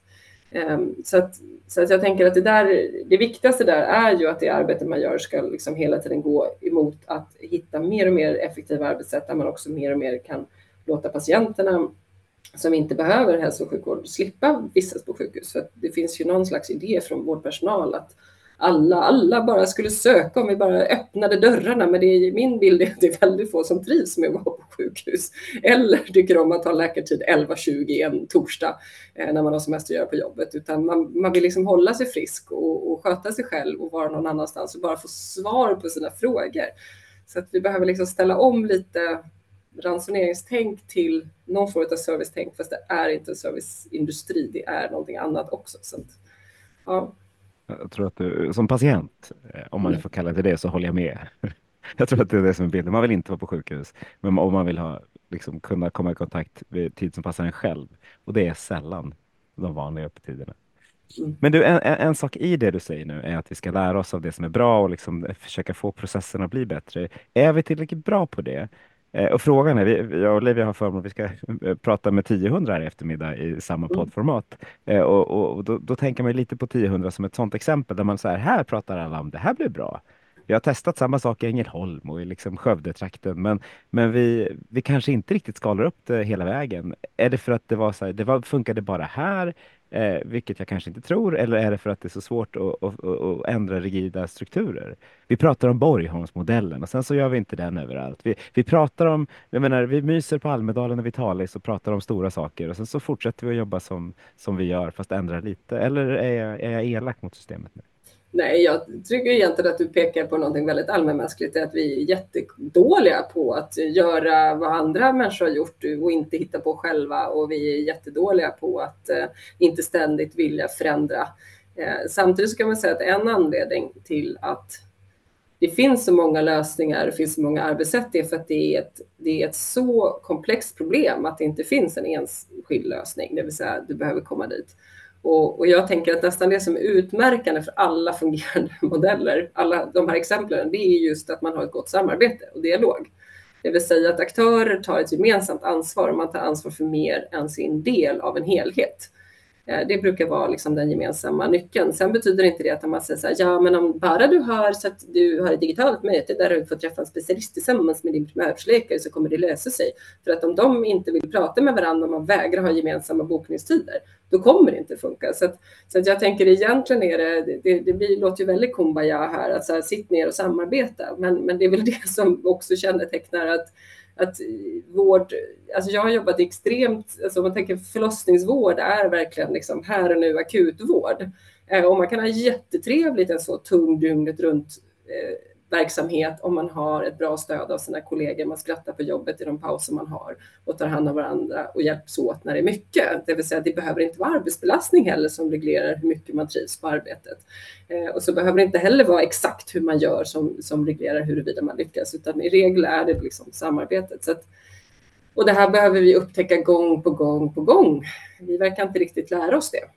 Så att, så att jag tänker att det, där, det viktigaste där är ju att det arbete man gör ska liksom hela tiden gå emot att hitta mer och mer effektiva arbetssätt där man också mer och mer kan låta patienterna som inte behöver hälso- och sjukvård slippa vistas på sjukhus. För att det finns ju någon slags idé från vårdpersonal att alla, alla bara skulle söka om vi bara öppnade dörrarna. Men det är, min bild är att det är väldigt få som trivs med att vara på sjukhus. Eller tycker om att ta läkartid elva tjugo en torsdag eh, när man har semester att göra på jobbet. Utan man, man vill liksom hålla sig frisk och, och sköta sig själv och vara någon annanstans och bara få svar på sina frågor. Så att vi behöver liksom ställa om lite ransoneringstänk till någon form av servicetänk, fast det är inte en serviceindustri, det är någonting annat också. Så att, ja. Jag tror att du, som patient, om man får kalla det det, så håller jag med. Jag tror att det är det som är bilden. Man vill inte vara på sjukhus, men om man vill ha, liksom, kunna komma i kontakt vid tid som passar en själv. Och det är sällan de vanliga öppettiderna. Mm. Men du, en, en sak i det du säger nu är att vi ska lära oss av det som är bra och liksom försöka få processerna att bli bättre. Är vi tillräckligt bra på det? Och frågan är, vi, jag och Olivia har förmån att vi ska prata med tio hundra här i eftermiddag i samma poddformat. Mm. Och, och, och då, då tänker man lite på tio hundra som ett sånt exempel där man så här, här pratar alla om det här blir bra. Vi har testat samma sak i Ängelholm och i liksom Skövdetrakten, men, men vi, vi kanske inte riktigt skalar upp det hela vägen. Är det för att det var så här, det var, funkade bara här, eh, vilket jag kanske inte tror, eller är det för att det är så svårt att, att, att, att ändra rigida strukturer? Vi pratar om Borgholmsmodellen och sen så gör vi inte den överallt. Vi, vi pratar om, jag menar, vi myser på Almedalen när vi talar och pratar om stora saker och sen så fortsätter vi att jobba som, som vi gör fast ändrar lite. Eller är jag, är jag elak mot systemet nu? Nej, jag tycker egentligen att du pekar på något väldigt allmänmänskligt, att vi är jättedåliga på att göra vad andra människor har gjort och inte hitta på själva, och vi är jättedåliga på att eh, inte ständigt vilja förändra. Eh, samtidigt så kan man säga att en anledning till att det finns så många lösningar, det finns så många arbetssätt, det är för att det är ett, det är ett så komplext problem att det inte finns en enskild lösning, det vill säga att du behöver komma dit. Och, och jag tänker att nästan det som är utmärkande för alla fungerande modeller, alla de här exemplen, det är just att man har ett gott samarbete och dialog. Det vill säga att aktörer tar ett gemensamt ansvar och man tar ansvar för mer än sin del av en helhet. Det brukar vara liksom den gemensamma nyckeln. Sen betyder inte det att man säger så här, ja men om bara du har så att du har ett digitalt möte där du får träffa en specialist tillsammans med din primärvårdsläkare så kommer det lösa sig. För att om de inte vill prata med varandra och man vägrar ha gemensamma bokningstider, då kommer det inte funka. Så att, så att jag tänker egentligen är det, det, det blir, låter ju väldigt kumbaya här, att så här, sitt ner och samarbeta. Men, men det är väl det som också kännetecknar att att vård, alltså jag har jobbat extremt, alltså om man tänker förlossningsvård är verkligen liksom här och nu akutvård. Eh, och man kan ha jättetrevligt en så tung dygnet runt eh, verksamhet om man har ett bra stöd av sina kollegor, man skrattar på jobbet i de pauser man har och tar hand om varandra och hjälps åt när det är mycket. Det vill säga att det behöver inte vara arbetsbelastning heller som reglerar hur mycket man trivs på arbetet. Eh, och så behöver det inte heller vara exakt hur man gör som, som reglerar huruvida man lyckas, utan i regel är det liksom samarbetet. Så att, och det här behöver vi upptäcka gång på gång på gång. Vi verkar inte riktigt lära oss det.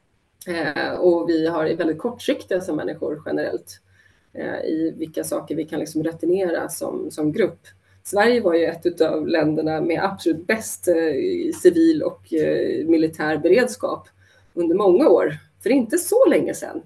Eh, och vi har väldigt kortsiktiga som människor generellt i vilka saker vi kan liksom returnera som, som grupp. Sverige var ju ett av länderna med absolut bäst eh, civil och eh, militär beredskap under många år. För inte så länge sedan.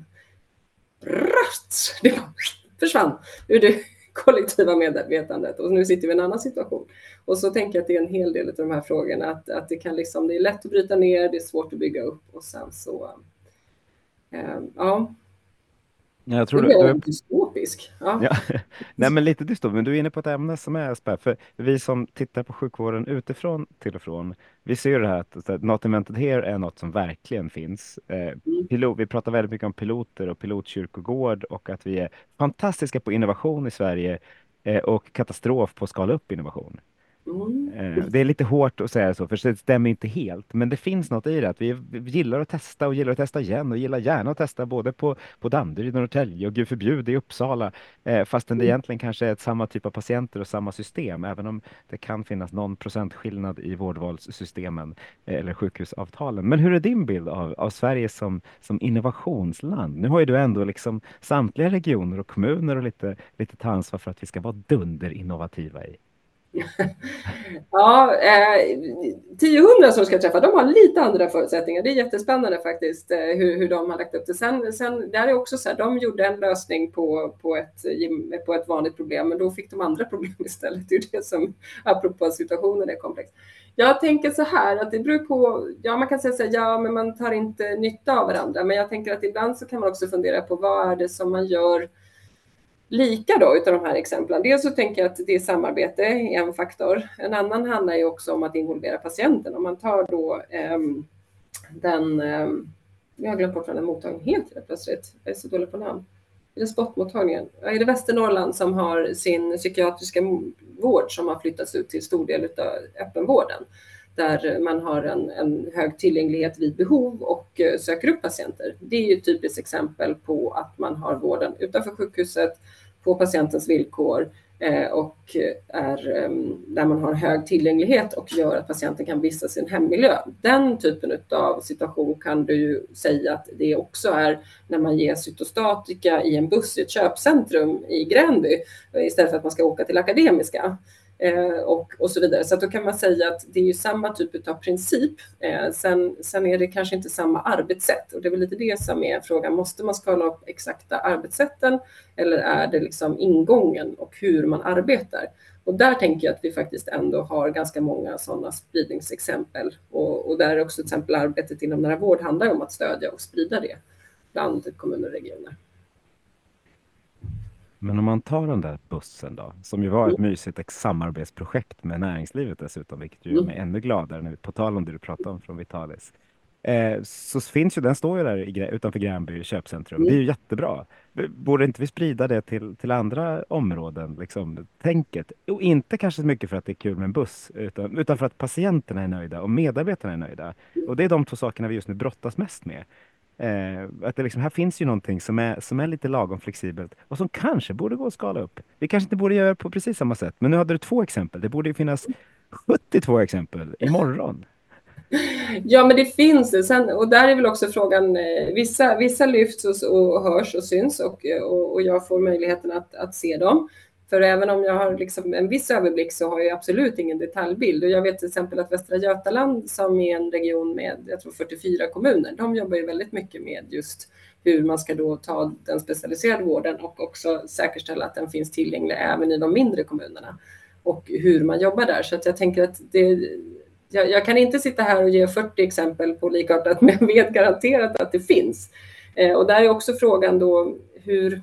Rast! Det försvann ur det kollektiva medvetandet. Och nu sitter vi i en annan situation. Och så tänker jag att det är en hel del av de här frågorna. Att, att det, kan liksom, det är lätt att bryta ner, det är svårt att bygga upp. Och sen så... Eh, ja... Jag tror det är du, dystopisk. Ja. Ja. Nej, men lite dystopiskt. Men du är inne på ett ämne som är spännande. För vi som tittar på sjukvården utifrån till och från, vi ser det här att, att Not Invented Here är något som verkligen finns. Eh, mm. pilot, vi pratar väldigt mycket om piloter och pilotkyrkogård och att vi är fantastiska på innovation i Sverige eh, och katastrof på att skala upp innovation. Mm. Det är lite hårt att säga så, för det stämmer inte helt. Men det finns något i det, att vi gillar att testa och gillar att testa igen och gillar gärna att testa både på, på Danderyd och Norrtälje och gud förbjude i Uppsala. Eh, fastän det egentligen kanske är ett samma typ av patienter och samma system, även om det kan finnas någon procentskillnad i vårdvalssystemen eh, eller sjukhusavtalen. Men hur är din bild av, av Sverige som, som innovationsland? Nu har ju du ändå liksom samtliga regioner och kommuner och lite, lite ta ansvar för att vi ska vara dunder innovativa i. Ja, eh, tio hundra som ska träffa, de har lite andra förutsättningar. Det är jättespännande faktiskt eh, hur, hur de har lagt upp det. Sen, sen där är också så här, de gjorde en lösning på, på, ett, på ett vanligt problem, men då fick de andra problem istället. Det är det som, apropå situationen, är komplex. Jag tänker så här, att det beror på, ja man kan säga så här, ja men man tar inte nytta av varandra. Men jag tänker att ibland så kan man också fundera på vad är det som man gör lika då utav de här exemplen. Dels så tänker jag att det är samarbete är en faktor. En annan handlar ju också om att involvera patienten. Om man tar då eh, den, eh, jag har glömt bort vad den mottagningen heter plötsligt. Jag är så dålig på namn. Är det spottmottagningen? Ja, är det Västernorrland som har sin psykiatriska vård som har flyttats ut till stor del av öppenvården. Där man har en, en hög tillgänglighet vid behov och uh, söker upp patienter. Det är ju ett typiskt exempel på att man har vården utanför sjukhuset på patientens villkor eh, och är, um, där man har hög tillgänglighet och gör att patienten kan vistas i en hemmiljö. Den typen av situation kan du ju säga att det också är när man ger cytostatika i en buss i ett köpcentrum i Gränby istället för att man ska åka till Akademiska. Eh, och, och så vidare. Så att då kan man säga att det är ju samma typ av princip. Eh, sen, sen är det kanske inte samma arbetssätt. Och det är väl lite det som är frågan. Måste man skala upp exakta arbetssätten? Eller är det liksom ingången och hur man arbetar? Och där tänker jag att vi faktiskt ändå har ganska många sådana spridningsexempel. Och, och där är också till exempel arbetet inom nära vård handlar om att stödja och sprida det bland kommuner och regioner. Men om man tar den där bussen då, som ju var ett mysigt samarbetsprojekt med näringslivet dessutom, vilket ju gör mig ännu gladare nu, på tal om det du pratade om från Vitalis. Eh, så finns ju, den står ju där i, utanför Gränby köpcentrum. Det är ju jättebra. Borde inte vi sprida det till, till andra områden, liksom, tänket? Och inte kanske så mycket för att det är kul med en buss, utan, utan för att patienterna är nöjda och medarbetarna är nöjda. Och det är de två sakerna vi just nu brottas mest med. Eh, att det liksom, här finns ju någonting som är, som är lite lagom flexibelt och som kanske borde gå att skala upp. Vi kanske inte borde göra på precis samma sätt, men nu hade du två exempel. Det borde ju finnas sjuttiotvå exempel imorgon. Ja, men det finns det. Sen, och där är väl också frågan, eh, vissa, vissa lyfts och, och hörs och syns och, och, och jag får möjligheten att, att se dem. För även om jag har liksom en viss överblick så har jag absolut ingen detaljbild. Och jag vet till exempel att Västra Götaland, som är en region med jag tror fyrtiofyra kommuner, de jobbar ju väldigt mycket med just hur man ska då ta den specialiserade vården och också säkerställa att den finns tillgänglig även i de mindre kommunerna. Och hur man jobbar där. Så att jag tänker att det, jag, jag kan inte sitta här och ge fyrtio exempel på likartat, men jag vet garanterat att det finns. Eh, och där är också frågan då hur...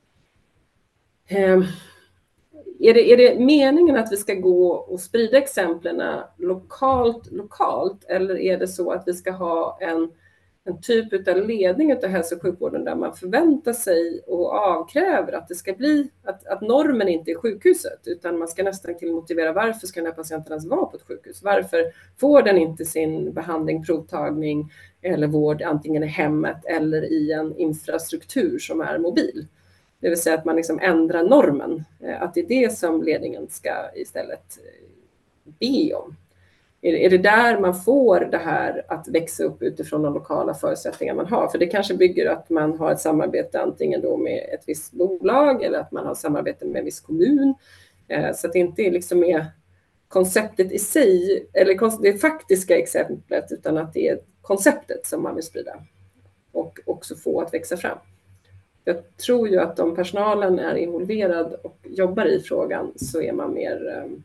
Eh, Är det, är det meningen att vi ska gå och sprida exemplen lokalt, lokalt eller är det så att vi ska ha en, en typ av ledning av hälso- och sjukvården där man förväntar sig och avkräver att det ska bli, att, att normen inte är sjukhuset utan man ska nästan till motivera varför ska den här patienten ens vara på ett sjukhus? Varför får den inte sin behandling, provtagning eller vård antingen i hemmet eller i en infrastruktur som är mobil? Det vill säga att man liksom ändrar normen. Att det är det som ledningen ska istället be om. Är det där man får det här att växa upp utifrån de lokala förutsättningar man har? För det kanske bygger att man har ett samarbete antingen då med ett visst bolag eller att man har samarbete med en viss kommun. Så att det inte är liksom är konceptet i sig eller det faktiska exemplet utan att det är konceptet som man vill sprida och också få att växa fram. Jag tror ju att om personalen är involverad och jobbar i frågan så är man mer eh,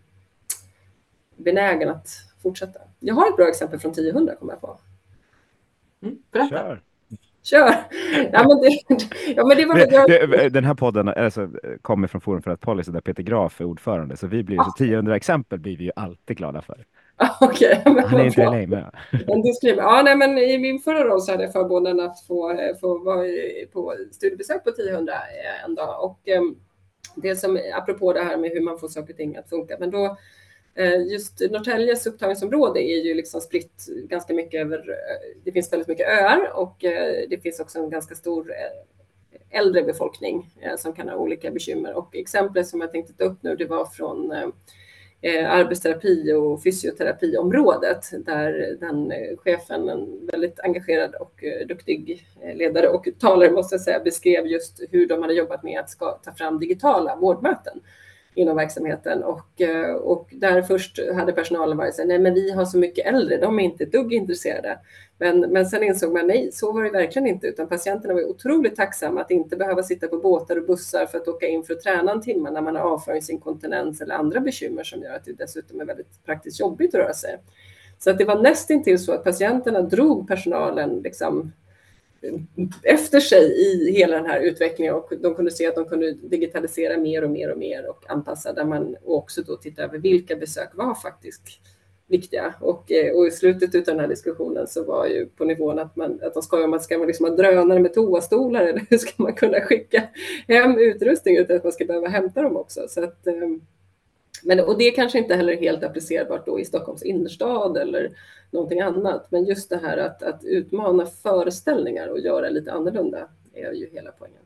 benägen att fortsätta. Jag har ett bra exempel från tio hundra kommer jag på. Mm, berätta. Kör. Kör! Ja, men det, ja, men det var, jag... Den här podden alltså, kommer från Forum för Policy där Peter Graf är ordförande. Så vi blir ah. så tio hundra exempel blir vi ju alltid glada för. Okay, Han är inte det med. Ja, nej, men i min förra roll så hade jag förmånen att få, få vara på studiebesök på tio hundra en dag. Och um, det som, apropå det här med hur man får saker och ting att funka. Men då, uh, just Norrtäljes upptagningsområde är ju liksom spritt ganska mycket över, uh, det finns väldigt mycket öar och uh, det finns också en ganska stor uh, äldre befolkning uh, som kan ha olika bekymmer. Och exemplet som jag tänkte ta upp nu, det var från uh, Eh, arbetsterapi och fysioterapiområdet där den eh, chefen, en väldigt engagerad och eh, duktig eh, ledare och talare måste jag säga, beskrev just hur de hade jobbat med att ska ta fram digitala vårdmöten inom verksamheten. Och, och där först hade personalen varit så här, nej men vi har så mycket äldre, de är inte ett dugg intresserade. Men, men sen insåg man nej, så var det verkligen inte, utan patienterna var otroligt tacksamma att inte behöva sitta på båtar och bussar för att åka in för att träna en timme när man har avföringsinkontinens eller andra bekymmer som gör att det dessutom är väldigt praktiskt jobbigt att röra sig. Så att det var nästintill så att patienterna drog personalen liksom efter sig i hela den här utvecklingen, och de kunde se att de kunde digitalisera mer och mer och mer och anpassa där man också då tittar över vilka besök var faktiskt viktiga. Och, och i slutet av den här diskussionen så var ju på nivån att, man, att de skojar om att ska man liksom ha drönare med toastolar eller hur ska man kunna skicka hem utrustning utan att man ska behöva hämta dem också. Så att, men, och det är kanske inte heller helt applicerbart då i Stockholms innerstad eller någonting annat. Men just det här att, att utmana föreställningar och göra lite annorlunda är ju hela poängen.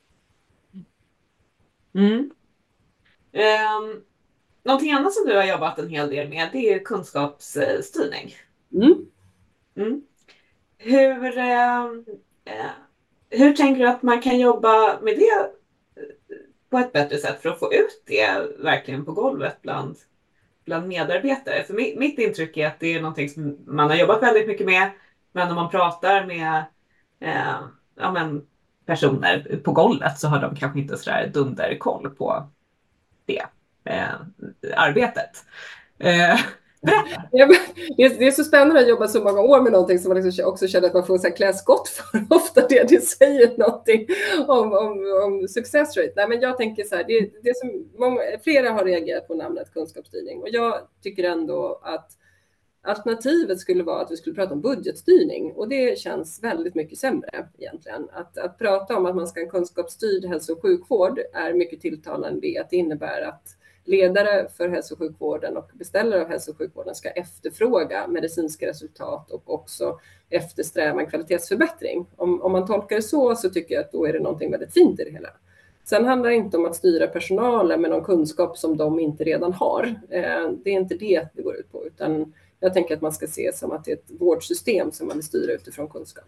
Mm. Um, någonting annat som du har jobbat en hel del med, det är kunskapsstyrning. Mm. Mm. Hur, uh, hur tänker du att man kan jobba med det på ett bättre sätt för att få ut det verkligen på golvet bland, bland medarbetare? För mitt, mitt intryck är att det är någonting som man har jobbat väldigt mycket med, men om man pratar med eh, ja, men personer på golvet så har de kanske inte sådär dunderkoll på det eh, arbetet. Eh, Ja, det är så spännande att jobba så många år med någonting som man liksom också känner att man får så här klä skott för ofta det det säger någonting om, om, om success rate. Nej, men jag tänker så här, det, det som många, flera har reagerat på namnet kunskapsstyrning, och jag tycker ändå att alternativet skulle vara att vi skulle prata om budgetstyrning, och det känns väldigt mycket sämre egentligen. Att, att prata om att man ska ha en kunskapsstyrd hälso- och sjukvård är mycket tilltalande, det att det innebär att ledare för hälso- och sjukvården och beställare av hälso- och sjukvården ska efterfråga medicinska resultat och också eftersträva en kvalitetsförbättring. Om, om man tolkar det så, så tycker jag att då är det någonting väldigt fint i det hela. Sen handlar det inte om att styra personalen med någon kunskap som de inte redan har. Eh, det är inte det det går ut på, utan jag tänker att man ska se som att det är ett vårdsystem som man vill styra utifrån kunskap.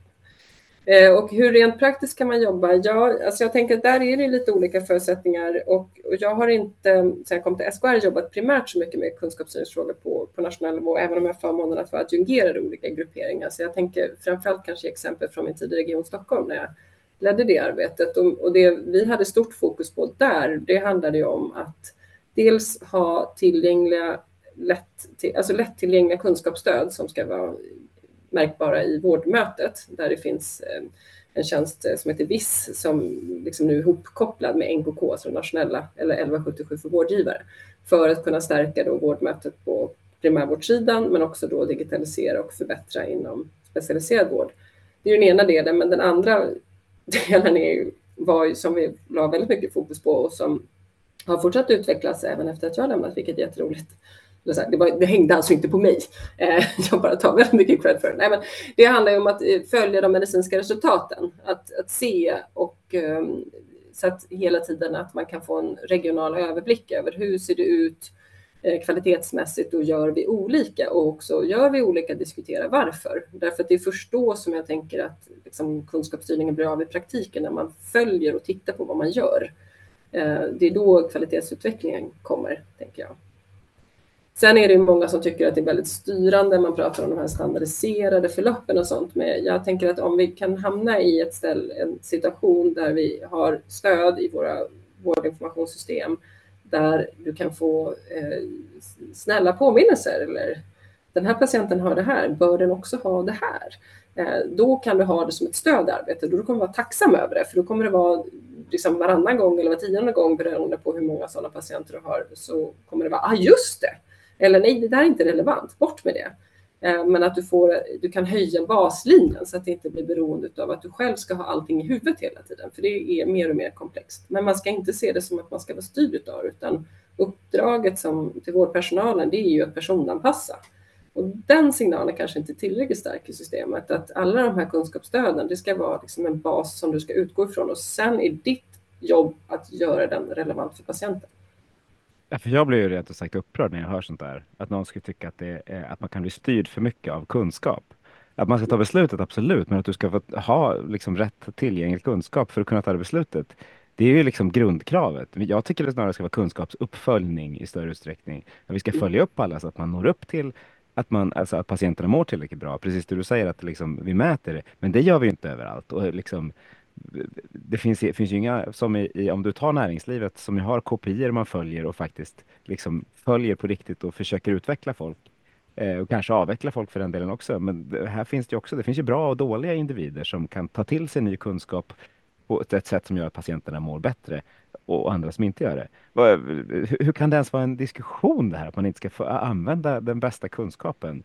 Och hur rent praktiskt kan man jobba? Ja, alltså jag tänker att där är det lite olika förutsättningar, och, och jag har inte, sen jag kom till S K R, jobbat primärt så mycket med kunskapsstyrningsfrågor på, på nationell nivå, även om jag har förmånen att vara adjungerad i olika grupperingar. Så jag tänker framförallt kanske exempel från min tid i Region Stockholm när jag ledde det arbetet. Och, och det vi hade stort fokus på där, det handlade ju om att dels ha tillgängliga, lätt, till, alltså lättillgängliga kunskapsstöd som ska vara märkbara i vårdmötet, där det finns en tjänst som heter V I S som liksom nu är ihopkopplad med N K K, alltså nationella, eller elva sjuttiosju för vårdgivare, för att kunna stärka då vårdmötet på primärvårdssidan, men också då digitalisera och förbättra inom specialiserad vård. Det är ju den ena delen, men den andra delen är ju, var ju, som vi la väldigt mycket fokus på och som har fortsatt utvecklas även efter att jag har lämnat, vilket är jätteroligt. Det, var, det hängde alltså inte på mig. Eh, jag bara tar väldigt mycket cred för det. Nej, men det handlar ju om att följa de medicinska resultaten. Att, att se och um, så att hela tiden att man kan få en regional överblick över hur ser det ut eh, kvalitetsmässigt, och gör vi olika, och också gör vi olika, diskutera varför. Därför att det är först då som jag tänker att liksom, kunskapsstyrningen blir av i praktiken, när man följer och tittar på vad man gör. Eh, det är då kvalitetsutvecklingen kommer, tänker jag. Sen är det många som tycker att det är väldigt styrande, man pratar om de här standardiserade förloppen och sånt, men jag tänker att om vi kan hamna i ett ställ, en situation där vi har stöd i våra vårdinformationssystem, där du kan få eh, snälla påminnelser, eller den här patienten har det här, bör den också ha det här? Eh, då kan du ha det som ett stöd i arbetet, och då kommer du vara tacksam över det, för då kommer det vara liksom varannan gång eller var tionde gång, beroende på hur många sådana patienter du har, så kommer det vara, ah just det! Eller nej, det där är inte relevant, bort med det. Eh, men att du, får, du kan höja baslinjen så att det inte blir beroende av att du själv ska ha allting i huvudet hela tiden. För det är mer och mer komplext. Men man ska inte se det som att man ska vara styrd av, utan uppdraget som, till vårdpersonalen, det är ju att personanpassa. Och den signalen kanske inte är tillräckligt stark i systemet. Att alla de här kunskapsstöden, det ska vara liksom en bas som du ska utgå ifrån. Och sen är ditt jobb att göra den relevant för patienten. Ja, för jag blir ju rent och sagt upprörd när jag hör sånt där. Att någon skulle tycka att, det är, att man kan bli styrd för mycket av kunskap. Att man ska ta beslutet, absolut. Men att du ska få ha liksom rätt tillgänglig kunskap för att kunna ta det beslutet. Det är ju liksom grundkravet. Jag tycker det snarare ska vara kunskapsuppföljning i större utsträckning. Att vi ska följa upp alla så att man når upp till att, man, alltså att patienterna mår tillräckligt bra. Precis det du säger, att liksom, vi mäter det. Men det gör vi inte överallt. Och liksom, det finns, det finns ju inga, som i, i, om du tar näringslivet, som ju har kopior man följer och faktiskt liksom följer på riktigt och försöker utveckla folk. Eh, och kanske avveckla folk för den delen också. Men det, här finns det ju också, det finns ju bra och dåliga individer som kan ta till sig ny kunskap på ett sätt som gör att patienterna mår bättre och andra som inte gör det. Vad- Hur hur kan det ens vara en diskussion det här, att man inte ska få använda den bästa kunskapen?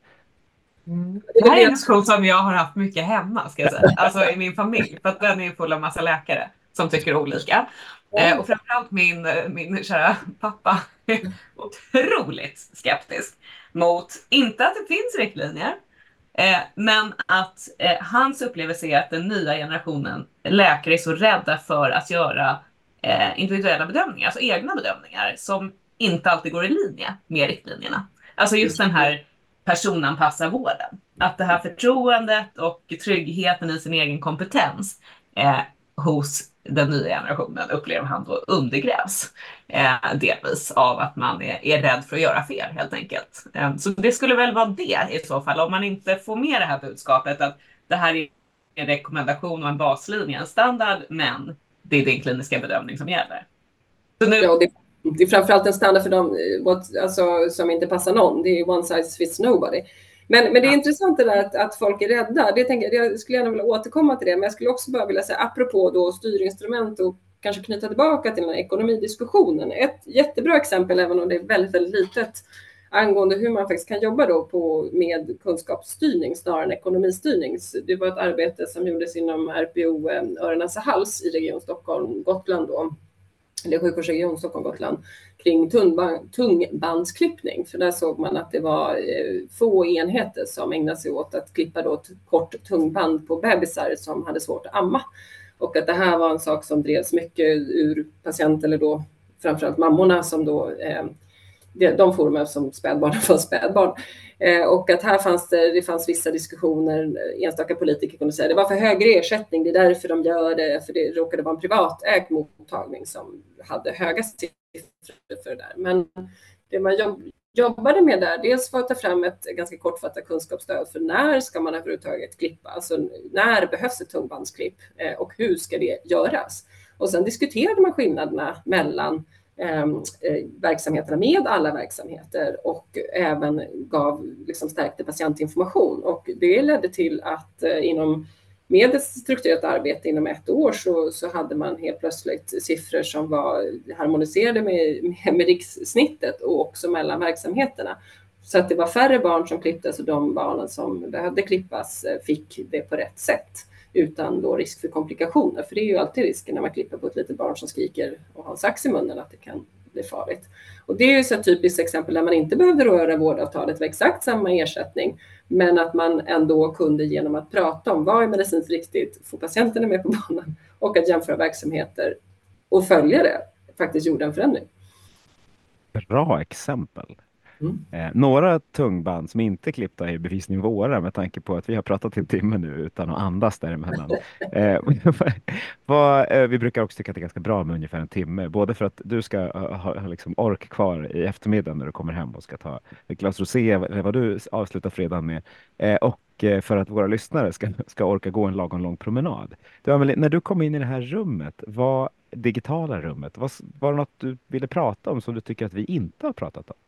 Det här är en diskussion som jag har haft mycket hemma, ska jag säga. Alltså i min familj. För att den är full av massa läkare som tycker olika. Eh, och framförallt min, min kära pappa är otroligt skeptisk mot, inte att det finns riktlinjer, eh, men att eh, hans upplevelse är att den nya generationen läkare är så rädda för att göra eh, individuella bedömningar, alltså egna bedömningar som inte alltid går i linje med riktlinjerna. Alltså just den här personanpassa vården. Att det här förtroendet och tryggheten i sin egen kompetens eh, hos den nya generationen upplever han då undergrävs. Eh, delvis av att man är, är rädd för att göra fel helt enkelt. Eh, så det skulle väl vara det i så fall. Om man inte får med det här budskapet att det här är en rekommendation och en baslinje, en standard, men det är din kliniska bedömning som gäller. Så nu... Ja, det, det är framförallt en standard för dem what, alltså, som inte passar någon. Det är one size fits nobody. Men, men det är Ja. intressant det där att, att folk är rädda. Det tänker jag, jag skulle gärna vilja återkomma till det. Men jag skulle också bara vilja säga, apropå då styrinstrument och kanske knyta tillbaka till den här ekonomidiskussionen. Ett jättebra exempel, även om det är väldigt, väldigt litet, angående hur man faktiskt kan jobba då på, med kunskapsstyrning snarare än ekonomistyrning. Så det var ett arbete som gjordes inom R P O eh, Öron-Näsa Hals i Region Stockholm, Gotland då. Eller sjukvårdsregion Stockholm-Gotland, kring tungban- tungbandsklippning. För där såg man att det var eh, få enheter som ägnade sig åt att klippa då ett kort tungband på bebisar som hade svårt att amma. Och att det här var en sak som drevs mycket ur patient, eller då framförallt mammorna som då, eh, de forumen som spädbarn var spädbarn. Eh, och att här fanns det, det fanns vissa diskussioner, enstaka politiker kunde säga det var för högre ersättning, det är därför de gör det, för det råkade vara en privatägd mottagning som hade höga siffror för det där. Men det man jobb, jobbade med där, dels var att ta fram ett ganska kortfattat kunskapsstöd för när ska man överhuvudtaget klippa, alltså när behövs ett tungbandsklipp eh, och hur ska det göras. Och sen diskuterade man skillnaderna mellan Eh, verksamheterna med alla verksamheter och även gav, liksom stärkte patientinformation. Och det ledde till att eh, inom, med ett strukturerat arbete inom ett år så, så hade man helt plötsligt siffror som var harmoniserade med, med, med rikssnittet och också mellan verksamheterna. Så att det var färre barn som klipptes och de barnen som behövde klippas fick det på rätt sätt, utan då risk för komplikationer. För det är ju alltid risken när man klipper på ett litet barn som skriker och har en sax i munnen att det kan bli farligt. Och det är ju så ett typiskt exempel där man inte behövde röra vårdavtalet med exakt samma ersättning, men att man ändå kunde genom att prata om vad är medicinskt riktigt, få patienterna med på banan och att jämföra verksamheter och följa det, faktiskt gjorde en förändring. Bra exempel. Mm. Eh, några tungband som inte är klippta är bevisning våra, med tanke på att vi har pratat en timme nu utan att andas däremellan. eh, vad, eh, vi brukar också tycka att det är ganska bra med ungefär en timme, både för att du ska ha, ha, ha liksom ork kvar i eftermiddag när du kommer hem och ska ta ett glas rosé, eller vad du avslutar fredagen med, eh, och eh, för att våra lyssnare ska, ska orka gå en lagom lång promenad. Du, Amelie, när du kom in i det här rummet, vad digitala rummet, vad, var det något du ville prata om som du tycker att vi inte har pratat om?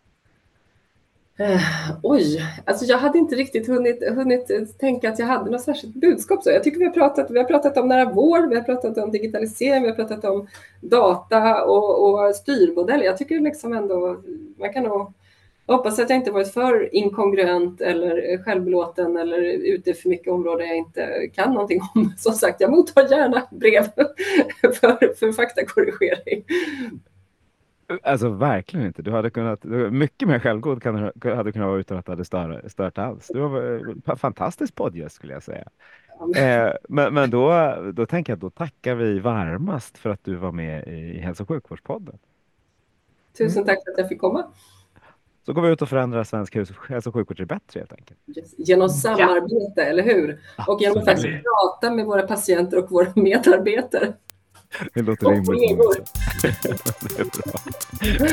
Uh, oj, alltså jag hade inte riktigt hunnit, hunnit tänka att jag hade något särskilt budskap. Så jag tycker vi har pratat, vi har pratat om nära vård, vi har pratat om digitalisering, vi har pratat om data och, och styrmodell. Jag tycker liksom ändå, man kan nog hoppas att jag inte varit för inkongruent eller självbelåten eller ute för mycket områden jag inte kan någonting om. Som sagt, jag mottar gärna brev för, för faktakorrigering. Alltså verkligen inte. Du hade kunnat, mycket mer självgod kan du, hade kunnat vara utan att det hade stört, stört alls. Du var en fantastisk poddgäst skulle jag säga. Eh, men men då, då tänker jag att då tackar vi varmast för att du var med i Hälso- och sjukvårdspodden. Tusen tack för att jag fick komma. Så går vi ut och förändrar svensk hälso- och sjukvård till bättre helt enkelt. Genom samarbete, ja. Eller hur? Och genom att faktiskt prata med våra patienter och våra medarbetare. Det låter Och rimligt. kollegor. Det är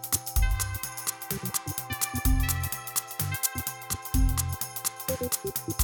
bra.